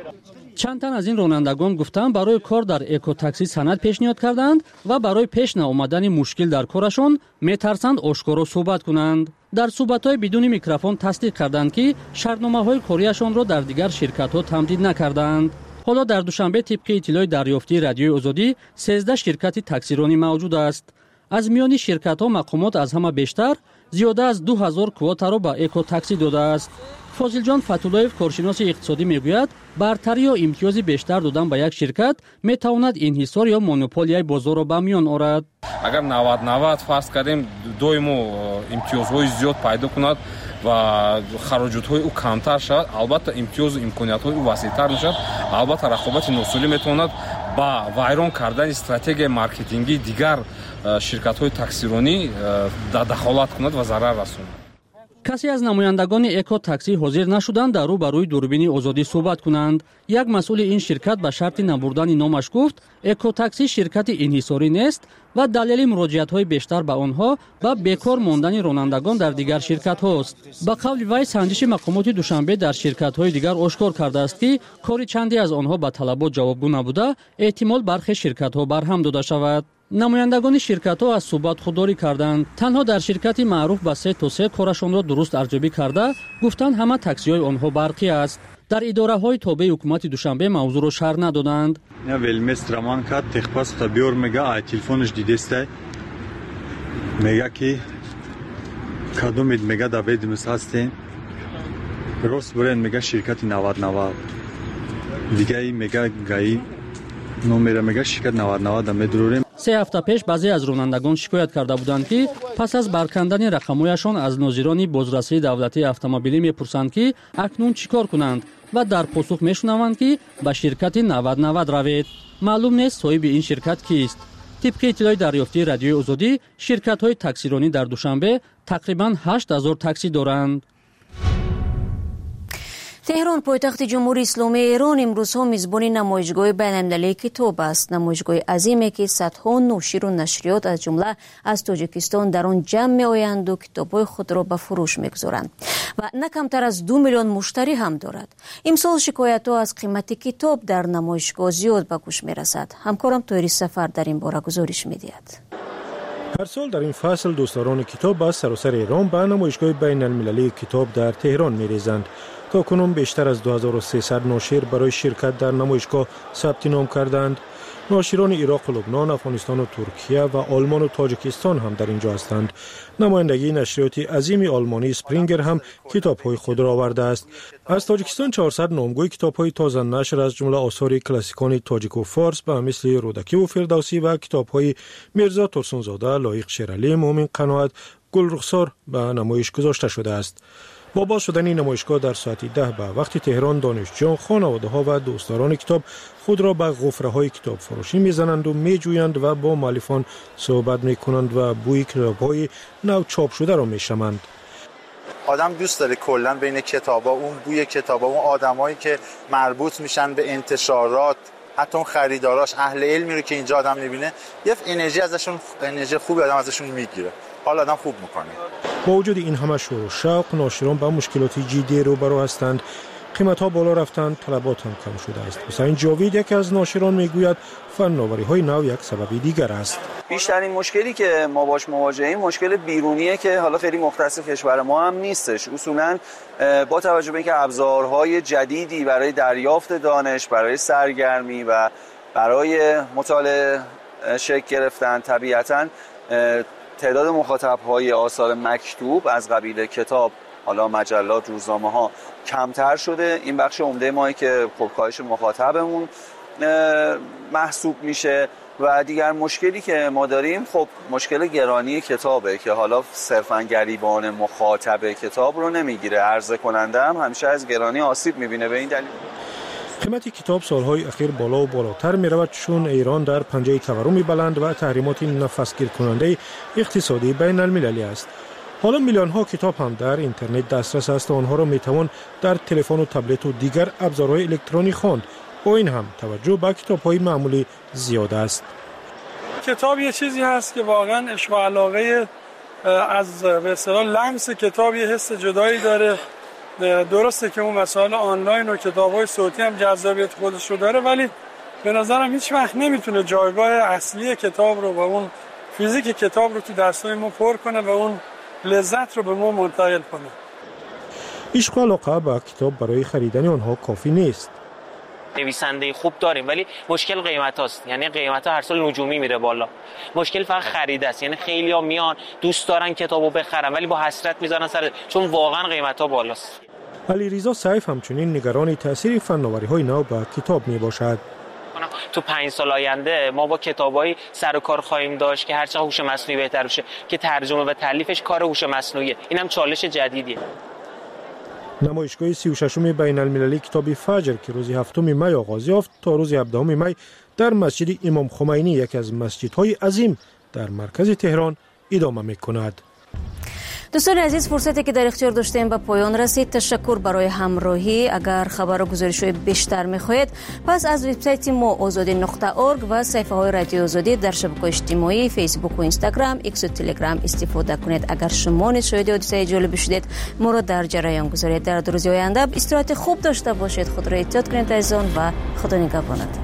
چند تن از این رانندگان گفتند برای کار در اکو تاکسی سند پیشنهاد کردند و برای پیش نیامدن مشکل در کارشان میترسند آشکارا صحبت کنند. در صحبت‌های بدون میکروفون تصدیق کردند که شرطنامه‌های کاریشان را در دیگر شرکت‌ها تمدید نکردند. حالا در دوشنبه طبق اطلاع دریافتی رادیوی آزادی سیزده شرکت تاکسیرانی موجود است. از میان شرکت‌ها مقامات از همه بیشتر زیاده از دو هزار کواتا را به اکو تاکسی داده است. فاضل جان فتولایف کارشناس اقتصادی میگوید برتری یا امتیازی بیشتر دادن به یک شرکت میتواند انحصار یا مونوپولیای بازار را به میان آورد. اگر نود نود فرض کردیم دویمو امتیازهای زیاد پیدا کند و خراجات‌های او کمتر شود، البته امتیاز و امکانیت‌های او وسیع‌تر میشود. البته رقابت ناسالم میتواند با ویران کردن استراتژی مارکتینگی دیگر شرکت‌های تاکسیرانی دخالت کند و ضرر رساند. کسی از نمایندگان اکو تاکسی حاضر نشدند در رو بروی دوربین آزادی صحبت کنند. یک مسئول این شرکت به شرط نبردن نامش گفت اکو تاکسی شرکت انحصاری نیست و دلیل مراجعت‌های بیشتر به آنها و بیکار ماندن رانندگان در دیگر شرکت هاست. به قول وی سنجش مقامات دوشنبه در شرکت‌های دیگر آشکار کرده است که کاری چندی از آنها به طلبات جوابگو نبوده، احتمال برخی شرکت‌ها برهم داده شود. نمایندگان شرکت‌ها از صحبت خودداری کردند. تنها در شرکتی معروف به سه تا سه کارشان را درست ارزیابی کرده گفتند همه تاکسی‌های آنها برقی است. در اداره‌های تابع حکومت دوشنبه موضوع را شرح ندادند. نه ولمسترمان کات تخپاس تا بیور میگه تلفنش دیدسته میگه که کدوم میگه داوید مساستین روز برن میگه شرکت نود نود دیگه میگه گای نمره میگه شرکت نود نود میدروریم. سه هفته پیش بعضی از رانندگان شکایت کرده بودند که پس از برکندن رقم‌هایشان از ناظران بازرسی دولتی اتومبیلی میپرسند که اکنون چیکار کنند و در پاسخ میشنوند که به شرکت نود نود روید. معلوم نیست صاحب این شرکت کیست. طبق اطلاع دریافتی رادیوی آزادی، شرکت‌های تاکسیرانی در دوشنبه تقریباً هشت هزار تاکسی دارند. تهران پایتخت جمهوری اسلامی ایران امروز ها میزبان نمایشگاه بین‌المللی کتاب است. نمایشگاه عظیمی که صدها ناشر و نشریات از جمله از تاجیکستان در آن جمع می‌آیند و کتاب‌های خود را به فروش می‌گذارند و نه کمتر از دو میلیون مشتری هم دارد. امسال شکایت‌ها از قیمت کتاب در نمایشگاه زیاد به گوش می‌رسد. همکارم طاهر سفر در این باره گزارش می‌دهد. هر سال در این فصل دوستداران کتاب از سراسر ایران به نمایشگاه بین‌المللی کتاب در تهران می‌ریزند. تا کنون بیشتر از دو هزار و سیصد ناشر برای شرکت در نمایشگاه ثبت نام کردند. ناشران عراق و لبنان، افغانستان و ترکیه و آلمان و تاجیکستان هم در اینجا هستند. نمایندگی نشریات عظیم آلمانی اسپرینگر هم کتاب‌های خود را آورده است. از تاجیکستان چهارصد نامگوی کتاب‌های تازه نشر از جمله آثار کلاسیکان تاجیک و فارس به مثل رودکی و فردوسی و کتاب‌های میرزا ترسونزاده، لایق شیرعلی، مومن قناعت، گل رخسار به نمایش گذاشته شده است. با باز شدن این نمایشگاه در ساعت ده به وقت تهران، دانشجویان، خانواده‌ها و دوستداران کتاب خود را به غفره‌های کتاب فروشی می‌زنند و می‌جویند و با مؤلفان صحبت می‌کنند و بوی کتاب‌های نو چاپ شده را می‌شمند. آدم دوست داره کلاً بین کتابا، اون بوی کتابا، اون آدمایی که مربوط میشن به انتشارات، حتی اون خریداراش، اهل علمی رو که اینجا آدم می‌بینه، یه انرژی ازشون، انرژی خوبی آدم ازشون می‌گیره. حال آدم خوب می‌کنه. با وجود این همه شور و شوق، ناشران با مشکلات جدی روبرو هستند. قیمت‌ها بالا رفتند، طلبات هم کم شده است. حسین جاوید یکی از ناشران میگوید فناوری‌های نو یک سبب دیگر است. بیشترین مشکلی که ما باش مواجهیم مشکل بیرونیه که حالا خیلی مختص کشور ما هم نیستش. اصولاً با توجه به اینکه ابزارهای جدیدی برای دریافت دانش، برای سرگرمی و برای مطالعه شکل گرفتن، طبیعتاً تعداد مخاطب‌های آثار مکتوب از قبیل کتاب، حالا مجلات، روزنامه‌ها کمتر شده. این بخش عمده مایی که خب کاهش مخاطبمون محسوب میشه. و دیگر مشکلی که ما داریم خب مشکل گرانی کتابه که حالا صرفاً گریبان مخاطب کتاب رو نمیگیره. عرضه کننده هم همیشه از گرانی آسیب میبینه. به این دلیل قیمت کتاب سالهای اخیر بالا و بالاتر می رود چون ایران در پنجه تورم بلند و تحریمات نفسگیر کننده اقتصادی بین المللی است. حالا میلیون ها کتاب هم در اینترنت دسترس است و آنها را می توان در تلفن و تبلت و دیگر ابزارهای الکترونیک خواند. با این هم توجه به کتاب های معمولی زیاد است. کتاب یه چیزی هست که واقعا عشق و علاقه از به اصطلاح لمس کتاب یه حس جدایی داره. درسته که اون وسایل آنلاین و کتاب‌های صوتی هم جذابیت خودش رو داره، ولی به نظرم هیچ وقت نمیتونه جایگاه اصلی کتاب رو و اون فیزیک کتاب رو تو دستای ما پر کنه و اون لذت رو به ما منتقل کنه. عشق و علاقه به کتاب برای خریدن آنها کافی نیست. نویسنده خوب داریم ولی مشکل قیمت هاست. یعنی قیمت ها هر سال نجومی میره بالا. مشکل فقط خرید است. یعنی خیلی ها میان دوست دارن کتابو بخرن ولی با حسرت میذارن سر، چون واقعا قیمت ها بالاست. علیرضا سیف همچنین نگران تاثیر فناوری‌های نو به کتاب میباشد. تو پنج سال آینده ما با کتابای سر و کار خواهیم داشت که هرچقدر هوش مصنوعی بهتر بشه که ترجمه و تالیفش کار هوش مصنوعیه. اینم چالش جدیدیه. نمایشگاه سی و ششم بین المللی کتاب فجر که روز هفتم می آغاز یافت تا روز هفدهم می در مسجد امام خمینی، یکی از مسجدهای عظیم در مرکز تهران، ادامه می کند. دوستان عزیز، فرصتی که در اختیار داشتیم به پایان رسید. تشکر برای همراهی. اگر خبر و گزارش‌های بیشتر می‌خواهید پس از وبسایت ما آزادی نقطه اورگ و صفحه‌های رادیو آزادی در شبکه‌های اجتماعی فیسبوک و اینستاگرام، ایکس و تلگرام استفاده کنید. اگر شما نیز شاهد حادثه جالب شدید ما را در جریان گذارید. در دو روز آینده استراحت خوب داشته باشید. خود را احتیاط کنید عزیزان و خدا نگهبانتان.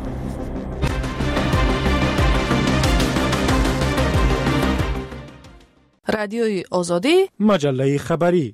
رادیوی آزادی، مجله خبری.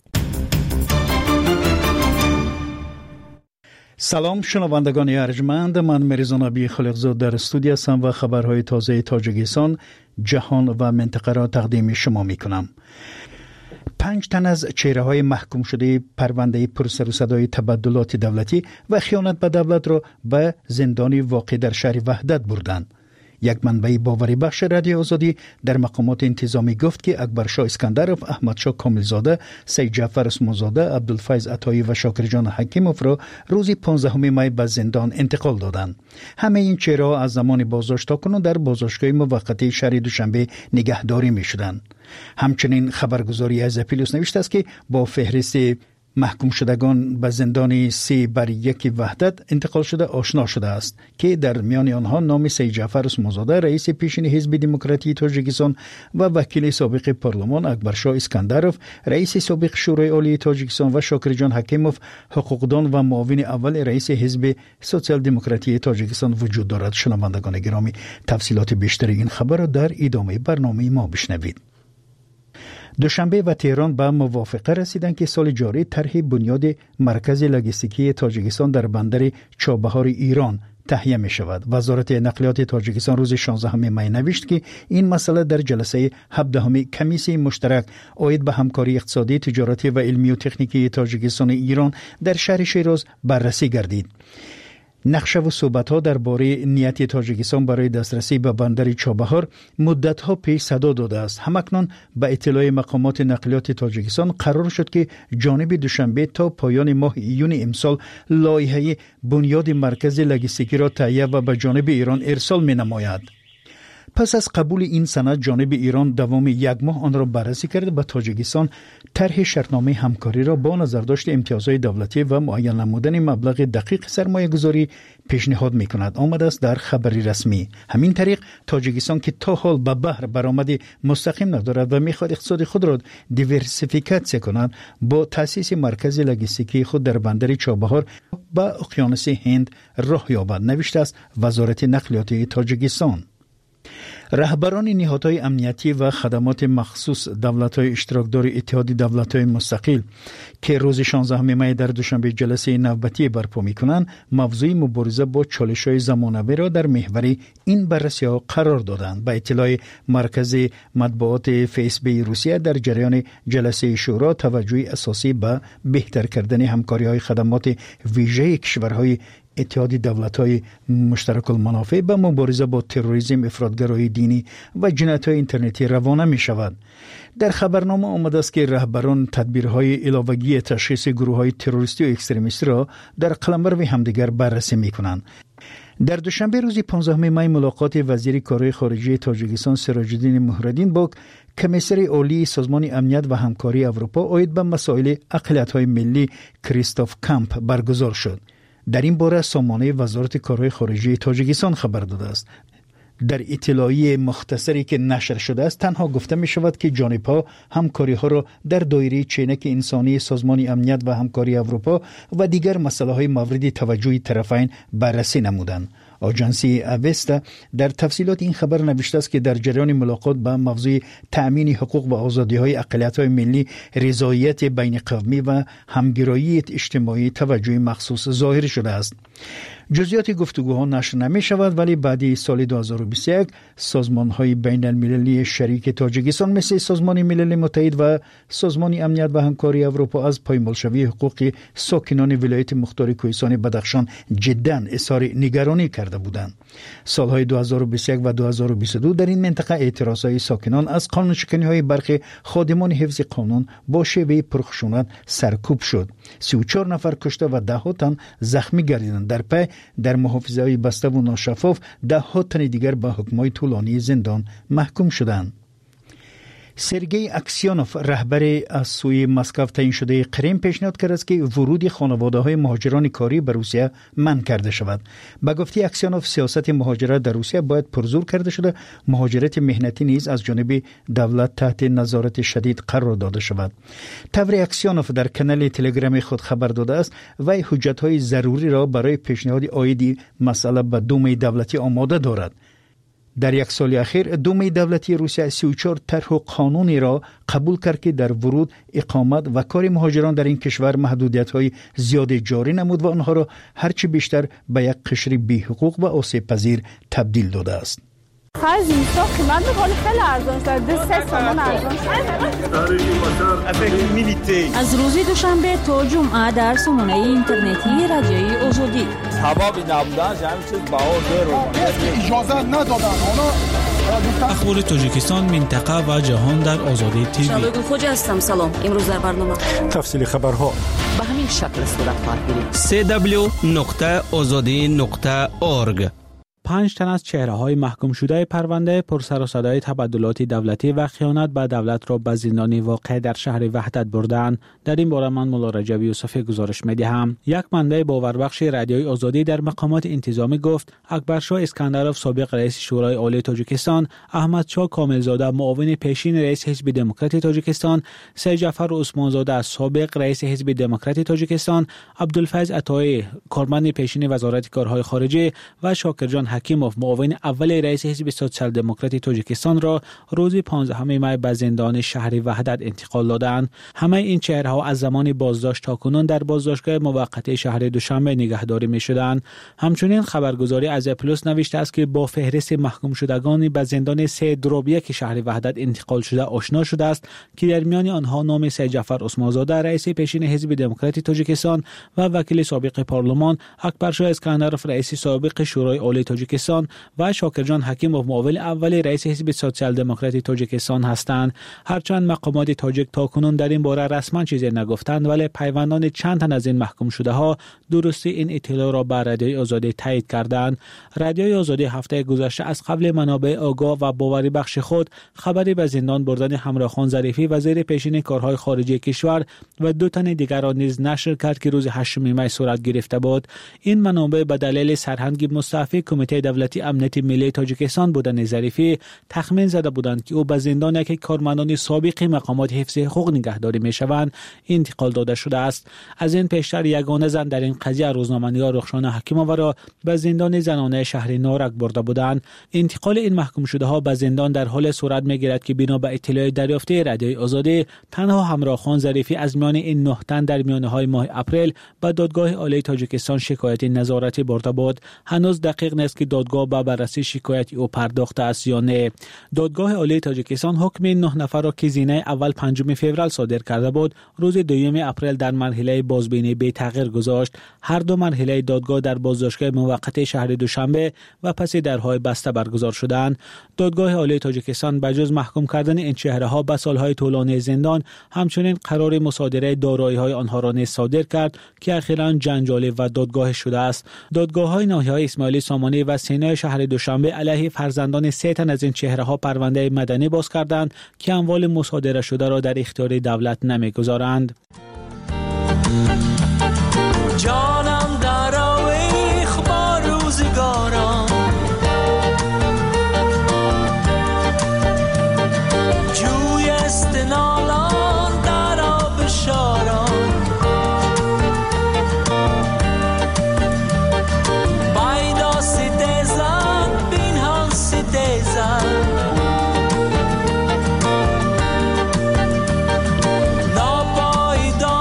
سلام شنوندگان ارجمند، من مریزان ابی خالقزاد در استودیو هستم و خبرهای تازه تاجیکستان، جهان و منطقه را تقدیم شما می کنم. پنج تن از چهره های محکوم شده پرونده پرسر و صدای تبدلات دولتی و خیانت به دولت را به زندانی واقع در شهر وحدت بردند. یک منبع باوری بخش رادیو آزادی در مقامات انتظامی گفت که اکبرشاه اسکندرов، احمدشاه کاملزاده، سید جعفر عثمانزاده، عبدالفیض عطایی و شاکرجان حکیموف را روز پانزدهم می به زندان انتقال دادند. همه این چهره‌ها از زمان بازداشت تا کنون در بازداشتگاه موقتی شهر دوشنبه نگهداری می‌شدند. همچنین خبرگزاری از اپیلوس نوشته است که با فهرست محکوم شدگان به زندان سه بر یک وحدت انتقال شده آشنا شده است که در میان آنها نام سید جعفر عثمانزاده رئیس پیشین حزب دموکراتی تاجیکستان و وکیل سابق پارلمان اکبرشاه اسکندرov، رئیس سابق شورای عالی تاجیکستان و شاکرجان حکیموف، حقوقدان و معاون اول رئیس حزب سوسیال دموکراتی تاجیکستان وجود دارد. شنوندگان گرامی، تفصیلات بیشتر این خبر را در ادامه برنامه ما بشنوید. دوشنبه و تهران به موافقه رسیدند که سال جاری طرح بنیاد مرکز لوجستیکی تاجیکستان در بندر چابهار ایران تهیه می شود. وزارت نقلیات تاجیکستان روز شانزدهم می نوشت که این مسئله در جلسه هفدهم کمیسیون مشترک عاید به همکاری اقتصادی، تجارتی و علمی و تکنیکی تاجیکستان ایران در شهر شیراز بررسی گردید. نقشه و صحبت‌ها درباره نیت تاجیکستان برای دسترسی به بندر چابهار مدت‌ها پیش صدا داده است. همکنون به اطلاع مقامات نقلیات تاجیکستان قرار شد که جانب دوشنبه تا پایان ماه ایون امسال لایحه بنیاد مرکز لوجستیکی را تهیه و به جانب ایران ارسال می‌نماید. پس از قبول این سند جانب ایران دوام یک ماه آن را بررسی کرده به تاجیکستان طرح شرطنامه همکاری را با نظرداشت امتیازهای دولتی و معین نمودن مبلغ دقیق سرمایه گذاری پیشنهاد می کند آمده است در خبری رسمی. همین طریق تاجیکستان که تا حال به بحر برآمد مستقیم ندارد و میخواد اقتصاد خود را دیورسیفیکاسیون کند، با تأسیس مرکز لوجستیکی خود در بندر چابهار به اقیانوس هند راه یابد، نوشته است وزارت نقلیات تاجیکستان. رهبران نهادهای امنیتی و خدمات مخصوص دولت‌های اشتراکدار اتحاد دولت‌های مستقل که روز شانزدهم می در دوشنبه جلسه نوبتی برپا می‌کنند، موضوع مبارزه با چالش‌های زمانه‌ای را در محور این بررسی‌ها قرار دادند. به اطلاع مرکز مطبوعات فیسبی روسیه، در جریان جلسه شورا توجه اساسی به بهتر کردن همکاری‌های خدمات ویژه کشورهای اتحاد دولت‌های مشترک المنافع به مبارزه با تروریسم، افراطگرایی دینی و جنایت‌های اینترنتی روانه می‌شود. در خبرنامه آمده است که رهبران تدبیرهای علاوگی تشخیص گروه‌های تروریستی و اکستریمیستی را در قلمرو همدیگر بررسی می‌کنند. در دوشنبه روز پانزدهم می ملاقات وزیر کارهای خارجه تاجیکستان سراج الدین مهرالدین با کمیسر عالی سازمان امنیت و همکاری اروپا عاید به مسائل اقلیت‌های ملی کریستوف کامپ برگزار شد. در این باره سامانه وزارت کارهای خارجه تاجیکستان خبر داده است. در اطلاعیه مختصری که نشر شده است تنها گفته می شود که جانب‌ها همکاری ها را در دایره چینک انسانی سازمان امنیت و همکاری اروپا و دیگر مسائل های مورد توجه طرفین بررسی نمودند. آژانسی اوستا در تفصیلات این خبر نوشته است که در جریان ملاقات به موضوع تأمین حقوق و آزادی‌های اقلیت‌های ملی، رضایت بین قومی و همگرایی اجتماعی توجه مخصوص ظاهر شده است. جزئیات گفتگوها نشر نمی شود، ولی بعد سال دو هزار و بیست و یک سازمان‌های بین المللی شریک تاجیکستان مثل سازمان ملل متحد و سازمان امنیت و همکاری اروپا از پایمالشوی حقوق ساکنان ولایت مختار کوهستان بدخشان جداً اظهار نگرانی کرده بودند. سالهای دو هزار و بیست و یک و دو هزار و بیست و دو در این منطقه اعتراضهای ساکنان از قانونشکنی‌های برخی خادمان حفظ قانون با شیوه پرخشونت سرکوب شد. سی و چهار نفر کشته و ده ها تن زخمی گردیدند. در پی در محافظه‌های بسته و ناشفاف ده ها تن دیگر به حکم‌های طولانی زندان محکوم شدند. سرگئی اکسیانوف، رهبر از سوی مسکو تعیین شده کرم، پیشنهاد کرد است که ورود خانواده‌های مهاجران کاری به روسیه منع کرده شود. به گفته اکسیانوف، سیاست مهاجرت در روسیه باید پرزور کرده شده، مهاجرت مهنتی نیز از جانب دولت تحت نظارت شدید قرار داده شود. طور اکسیانوف در کانال تلگرام خود خبر داده است و حجت‌های ضروری را برای پیشنهاد عاید مسئله به دومه دولتی آماده دارد. در یک سال اخیر دومه دولتی روسیه سی و چهار طرح و قانونی را قبول کرد که در ورود، اقامت و کار مهاجران در این کشور محدودیت‌های زیاد جاری نمود و آنها را هرچی بیشتر به یک قشر بی حقوق و آسیب پذیر تبدیل داده است. خرج اینستا قیمت می‌کنه خیلی ارزان شده، سه تومان ارزان شده. از روز دوشنبه تا جمعه در سامانه اینترنتی رادیوی آزادی کبابی نبودن همین چیز بهار داره اجازه ندادن اونا. اخبار تاجیکستان، منطقه و جهان در آزادی تیوی. شبگون خوج هستم. سلام. امروز در برنامه تفصیل خبرها به همین شکل صورت خواهد گرفت. سی دبلیو نقطه آزادی نقطه اورگ. پنج تن از چهره‌های محکوم شده پرونده پرسر و صدای تبادلات دولتی و خیانت به دولت را به زندان واقع در شهر وحدت بردند. در این باره من مولا رجب یوسفی گزارش می‌دهم. یک منبع باوربخش رادیوی آزادی در مقامات انتظامی گفت اکبرشاه اسکندروف سابق رئیس شورای عالی تاجیکستان، احمدشاه کاملزاده معاون پیشین رئیس حزب دموکرات تاجیکستان، سید جعفر عثمانزاده سابق رئیس حزب دموکرات تاجیکستان، عبدالفیض عطایی کارمند پیشین وزارت کارهای خارجه و شاکرجان حکیموف معاون اول رئیس حزب سوسیال دموکرات تاجیکستان را روز پانزدهم می به زندان شهر وحدت انتقال دادند. همه این چهره‌ها از زمان بازداشت تا کنون در بازداشتگاه موقت شهر دوشنبه نگهداری می‌شدند. همچنین خبرگزاری از پلوس نوشته است که با فهرست محکوم شدگان به زندان سه درابیه که شهر وحدت انتقال شده آشنا شده است که در میان آنها نام سید جعفر عثمانزاده رئیس پیشین حزب دموکرات تاجیکستان و وکیل سابق پارلمان، اکبرشاه اسکندروف رئیس سابق شورای عالی تاجیکستان و شاکرجان حکیموف معاون اول رئیس حزب سوسیال دموکرات تاجیکستان هستند. هرچند مقامات تاجیک تاکنون در این باره رسما چیزی نگفتند، ولی پیوندان چند تن از این محکوم شده ها درستی این اطلاع را به رادیوی آزادی تایید کردند. رادیوی آزادی هفته گذشته از قبل منابع آگاه و باوری بخش خود خبری به زندان بردن همراهخان ظریفی وزیر پیشین کارهای خارجه کشور و دو تن دیگر را نیز نشر کرد که روز هشتم می صورت گرفته بود. این منابع به دلیل سرهنگ مستعفی کمیته دولتی امنیت ملی تاجیکستان بودن ظریفی تخمین زده بودند که او به زندان که کارمندان سابق مقامات حفظ حقوق نگهداری میشوند انتقال داده شده است. از این پیشتر یگانه زن در این قضیه روزنامه‌نگار رخشانه حکیموف را به زندان زنانه شهر نارک برده بودند. انتقال این محکوم شده ها به زندان در حال صورت میگیرد که بنا به اطلاع دریافته رادیوی آزادی تنها همراهخان ظریفی از میان این نه تن در میانه‌های ماه اپریل به دادگاه عالی تاجیکستان شکایت نظارتی برده بود. هنوز دقیق نیست که دادگاه به بررسی شکایت او پرداخته است یا نه. دادگاه عالی تاجیکستان حکم نه نفر را که زینه اول پنجم فوریه صادر کرده بود روز دوم اپریل در مرحله بازبینی بی تغییر گذاشت. هر دو مرحله دادگاه در بازداشتگاه موقت شهر دوشنبه و پس درهای بسته برگزار شدند. دادگاه عالی تاجیکستان به جز محکوم کردن این چهره‌ها به سالهای طولانی زندان، همچنین قرار مصادره دارایی‌های آنها را نیز صادر کرد که اخیراً جنجالی و دادگاه شده است. دادگاه‌های ناحیه‌های اسماعیلی سامانی و سینای شهر دوشنبه علیه فرزندان سه تن از این چهره‌ها پرونده مدنی باز کردند که اموال مصادره شده را در اختیار دولت نمی‌گذارند. جانم در آویخ با روزگاران، جوی استنالان در آب شاران، بایدا ستیزن بین هم ستیزن، ناپایدا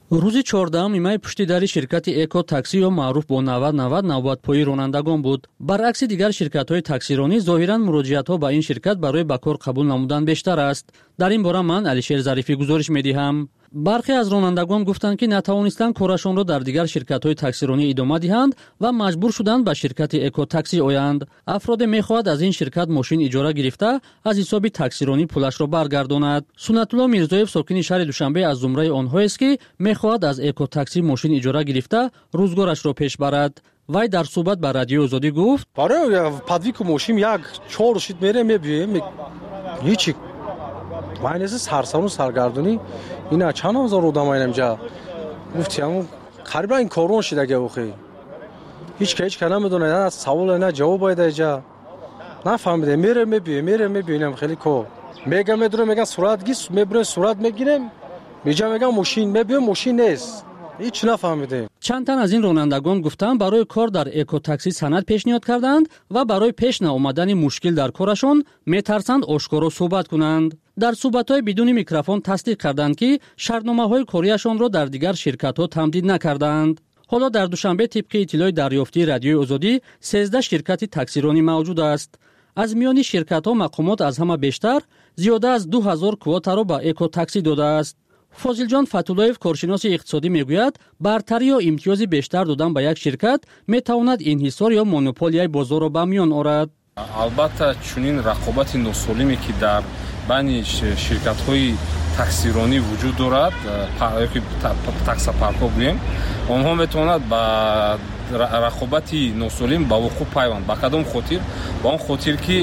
روز چهاردهم ایمای پشتیداری شرکت اکو تاکسی یا معروف با نود نود نوبت‌پایی رانندگان بود. برعکس دیگر شرکت‌های تاکسیرانی ظاهراً مراجعت‌ها به این شرکت برای به کار قبول نمودن بیشتر است. در این باره من علیشیر ظریفی گزارش می‌دهم. برخی از رانندگان گفتند که نتوانستند کارشان را در دیگر شرکت‌های تاکسیرانی ادامه دهند و مجبور شدند به شرکت اکو تاکسی آیند. افراد می‌خواهند از این شرکت ماشین اجاره گرفته از حساب تاکسیرانی پولش را برگرداند. سنت الله میرزایف ساکن شهر دوشنبه از زمره آنهاست که می‌خواهد از اکو تاکسی ماشین اجاره گرفته روزگارش را پیش برد. وای در صحبت با رادیو آزادی گفت: برای پادویک ماشین یک چهار شید میره میبیم هیچ ماینز سرسام و سرگردونی اینا چند هزار آدم اینجا گفتم قریبا این کارون شده که بخی هیچ که هیچ که نمیدونه نه سوال نه جواب باید اینجا نفهمیده میره میبینم میره میبینم خیلی کو میگم میدونم میگم صورت گیس میبرن صورت میگیرم میجا میگم ماشین میبینم ماشین نیست هیچ نفهمیده. چند تن از این رانندگان گفتند برای کار در اکو تاکسی سند پیشنهاد کردند و برای پیش نیامدن مشکل در کارشون میترسند آشکارا صحبت کنند. در صحبت‌های بدون میکروفون تصدیق کردند که شرطنامه‌های کاریشان را در دیگر شرکت‌ها تمدید نکردند. حالا در دوشنبه طبق اطلاع دریافتی رادیوی آزادی سیزده شرکت تاکسیرانی موجود است. از میان شرکت‌ها مقامات از همه بیشتر زیاده از دو هزار کواتا را به اکو تاکسی داده است. فاضل جان فتولایف کارشناس اقتصادی میگوید برتری یا امتیاز بیشتر دادن به یک شرکت میتواند انحصار یا مونوپولی بازار را به میان آورد. البته چنین رقابت ناسالمی که در بین شرکت‌های تاکسیرانی وجود دارد که تاکسی پارک‌ها گوییم آنها میتوانند با رقابت ناسالم با وقوع پیوند با کدام خاطر با آن خاطر که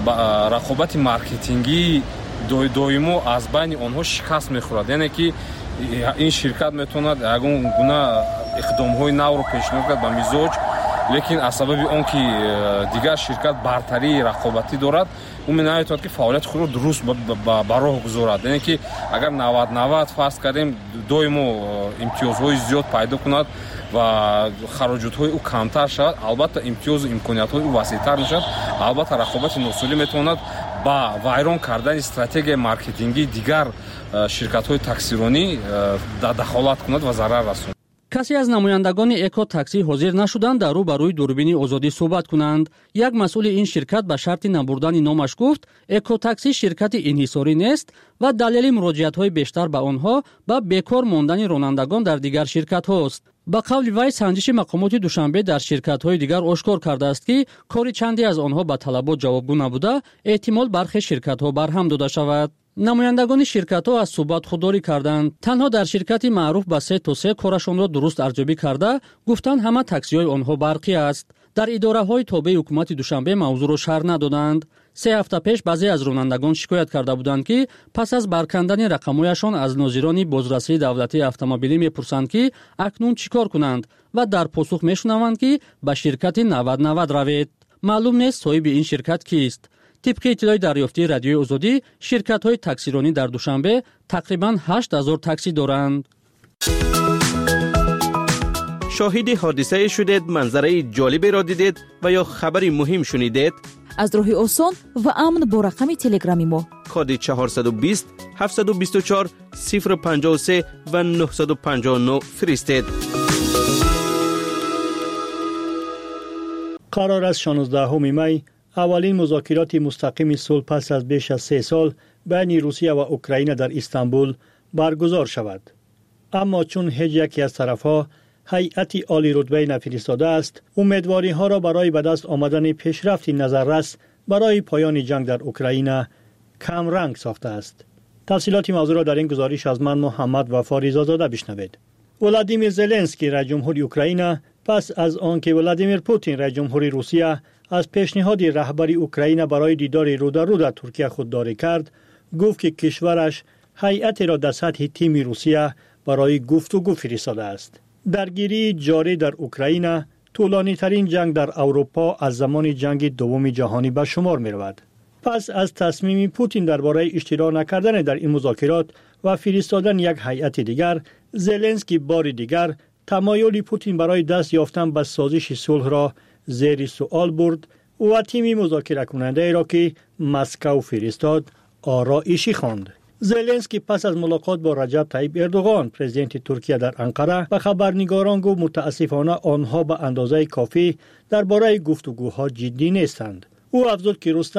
رقابت مارکتینگی دویمو از بین آنها شکست میخورد یعنی که این شرکت میتواند یگان گونه اقدام‌های نو رو پیشنهاد کرد به مزاج لیکن از سبب آن که دیگر شرکت برتری رقابتی دارد اون نمیتواند که فعالیت خود را درست به راه گذارد یعنی که اگر نود نود فرض کردیم دویمو امتیازهای زیاد پیدا کند و خراجات‌های او کمتر شود البته امتیاز و امکانیت‌های او وسیع‌تر میشود البته رقابت ناسالم میتواند با وایران کردن استراتژی مارکتینگی دیگر شرکت‌های تاکسیرانی دخالت کند و ضرر رساند. کسی از نمایندگان اکو تاکسی حاضر نشدند در رو برای دوربین آزادی صحبت کنند. یک مسئول این شرکت به شرط نبردن نامش گفت اکو تاکسی شرکت انحصاری نیست و دلیل مراجعت‌های بیشتر به آنها با بیکار ماندن رانندگان در دیگر شرکت‌هاست. با قول وی سنجش مقامات دوشنبه در شرکت‌های دیگر آشکار کرده است که کاری چندی از آنها به طلبات جوابگو نبوده احتمال برخی شرکت‌ها برهم داده شود. نمایندگان شرکت‌ها از صحبت خودداری کردند. تنها در شرکتی معروف به سه تا سه کارشان را درست ارزیابی کرده گفتند همه تاکسی‌های آنها برقی است. در اداره‌های تابع حکومت دوشنبه موضوع را شرح ندادند. سه هفته پیش بعضی از رانندگان شکایت کرده بودند که پس از برکندن رقم‌هایشان از ناظران بازرسی دولتی اتومبیلی می‌پرسند که اکنون چیکار کنند و در پاسخ می‌شنوند که به شرکت نود نود روید. معلوم نیست صاحب این شرکت کیست. طبق اطلاع دریافتی رادیوی آزادی شرکت‌های تاکسیرانی در دوشنبه تقریباً هشت هزار تاکسی دارند. شاهد حادثه شدید، منظره جالبی را دیدید و یا خبری مهم شنیدید؟ از راه آسان و امن با رقم تلگرامی ما کد چهارصد و بیست هفتصد و بیست و چهار صفر پنجاه و سه و نهصد و پنجاه و نه فرستید. قرار است شانزدهم می اولین مذاکرات مستقیم صلح پس از بیش از سه سال بین روسیه و اوکراین در استانبول برگزار شود. اما چون هیچ یکی از طرفها هیئت عالی رتبه نفرستاده است، امیدواری ها را برای به دست آمدن پیشرفت نظررس برای پایان جنگ در اوکراین کم رنگ ساخته است. تفصیلات موضوع را در این گزارش از من محمد وفا رضازاده بشنوید. ولادیمیر زلنسکی رئیس جمهور اوکراین پس از آنکه ولادیمیر پوتین رئیس جمهور روسیه از پیشنهاد رهبری اوکراین برای دیدار رو در رو در ترکیه خودداری کرد، گفت که کشورش هیئت را در سطح تیم روسیه برای گفتگو فرستاده است. درگیری جاری در اوکراین طولانی ترین جنگ در اروپا از زمان جنگ دوم جهانی به شمار می رود. پس از تصمیم پوتین درباره اشتراک نکردن در این مذاکرات و فرستادن یک هیئت دیگر، زلنسکی بار دیگر تمایل پوتین برای دست یافتن به سازش صلح را زیر سوال برد و تیم مذاکره کننده را که مسکو فرستاد آرایشی خواند. زلنسکی پس از ملاقات با رجب طیب اردوغان پرزیدنت ترکیه در انقره و خبرنگاران گفت متاسفانه آنها به اندازه کافی درباره گفتگوها جدی نیستند. او افزود که رستم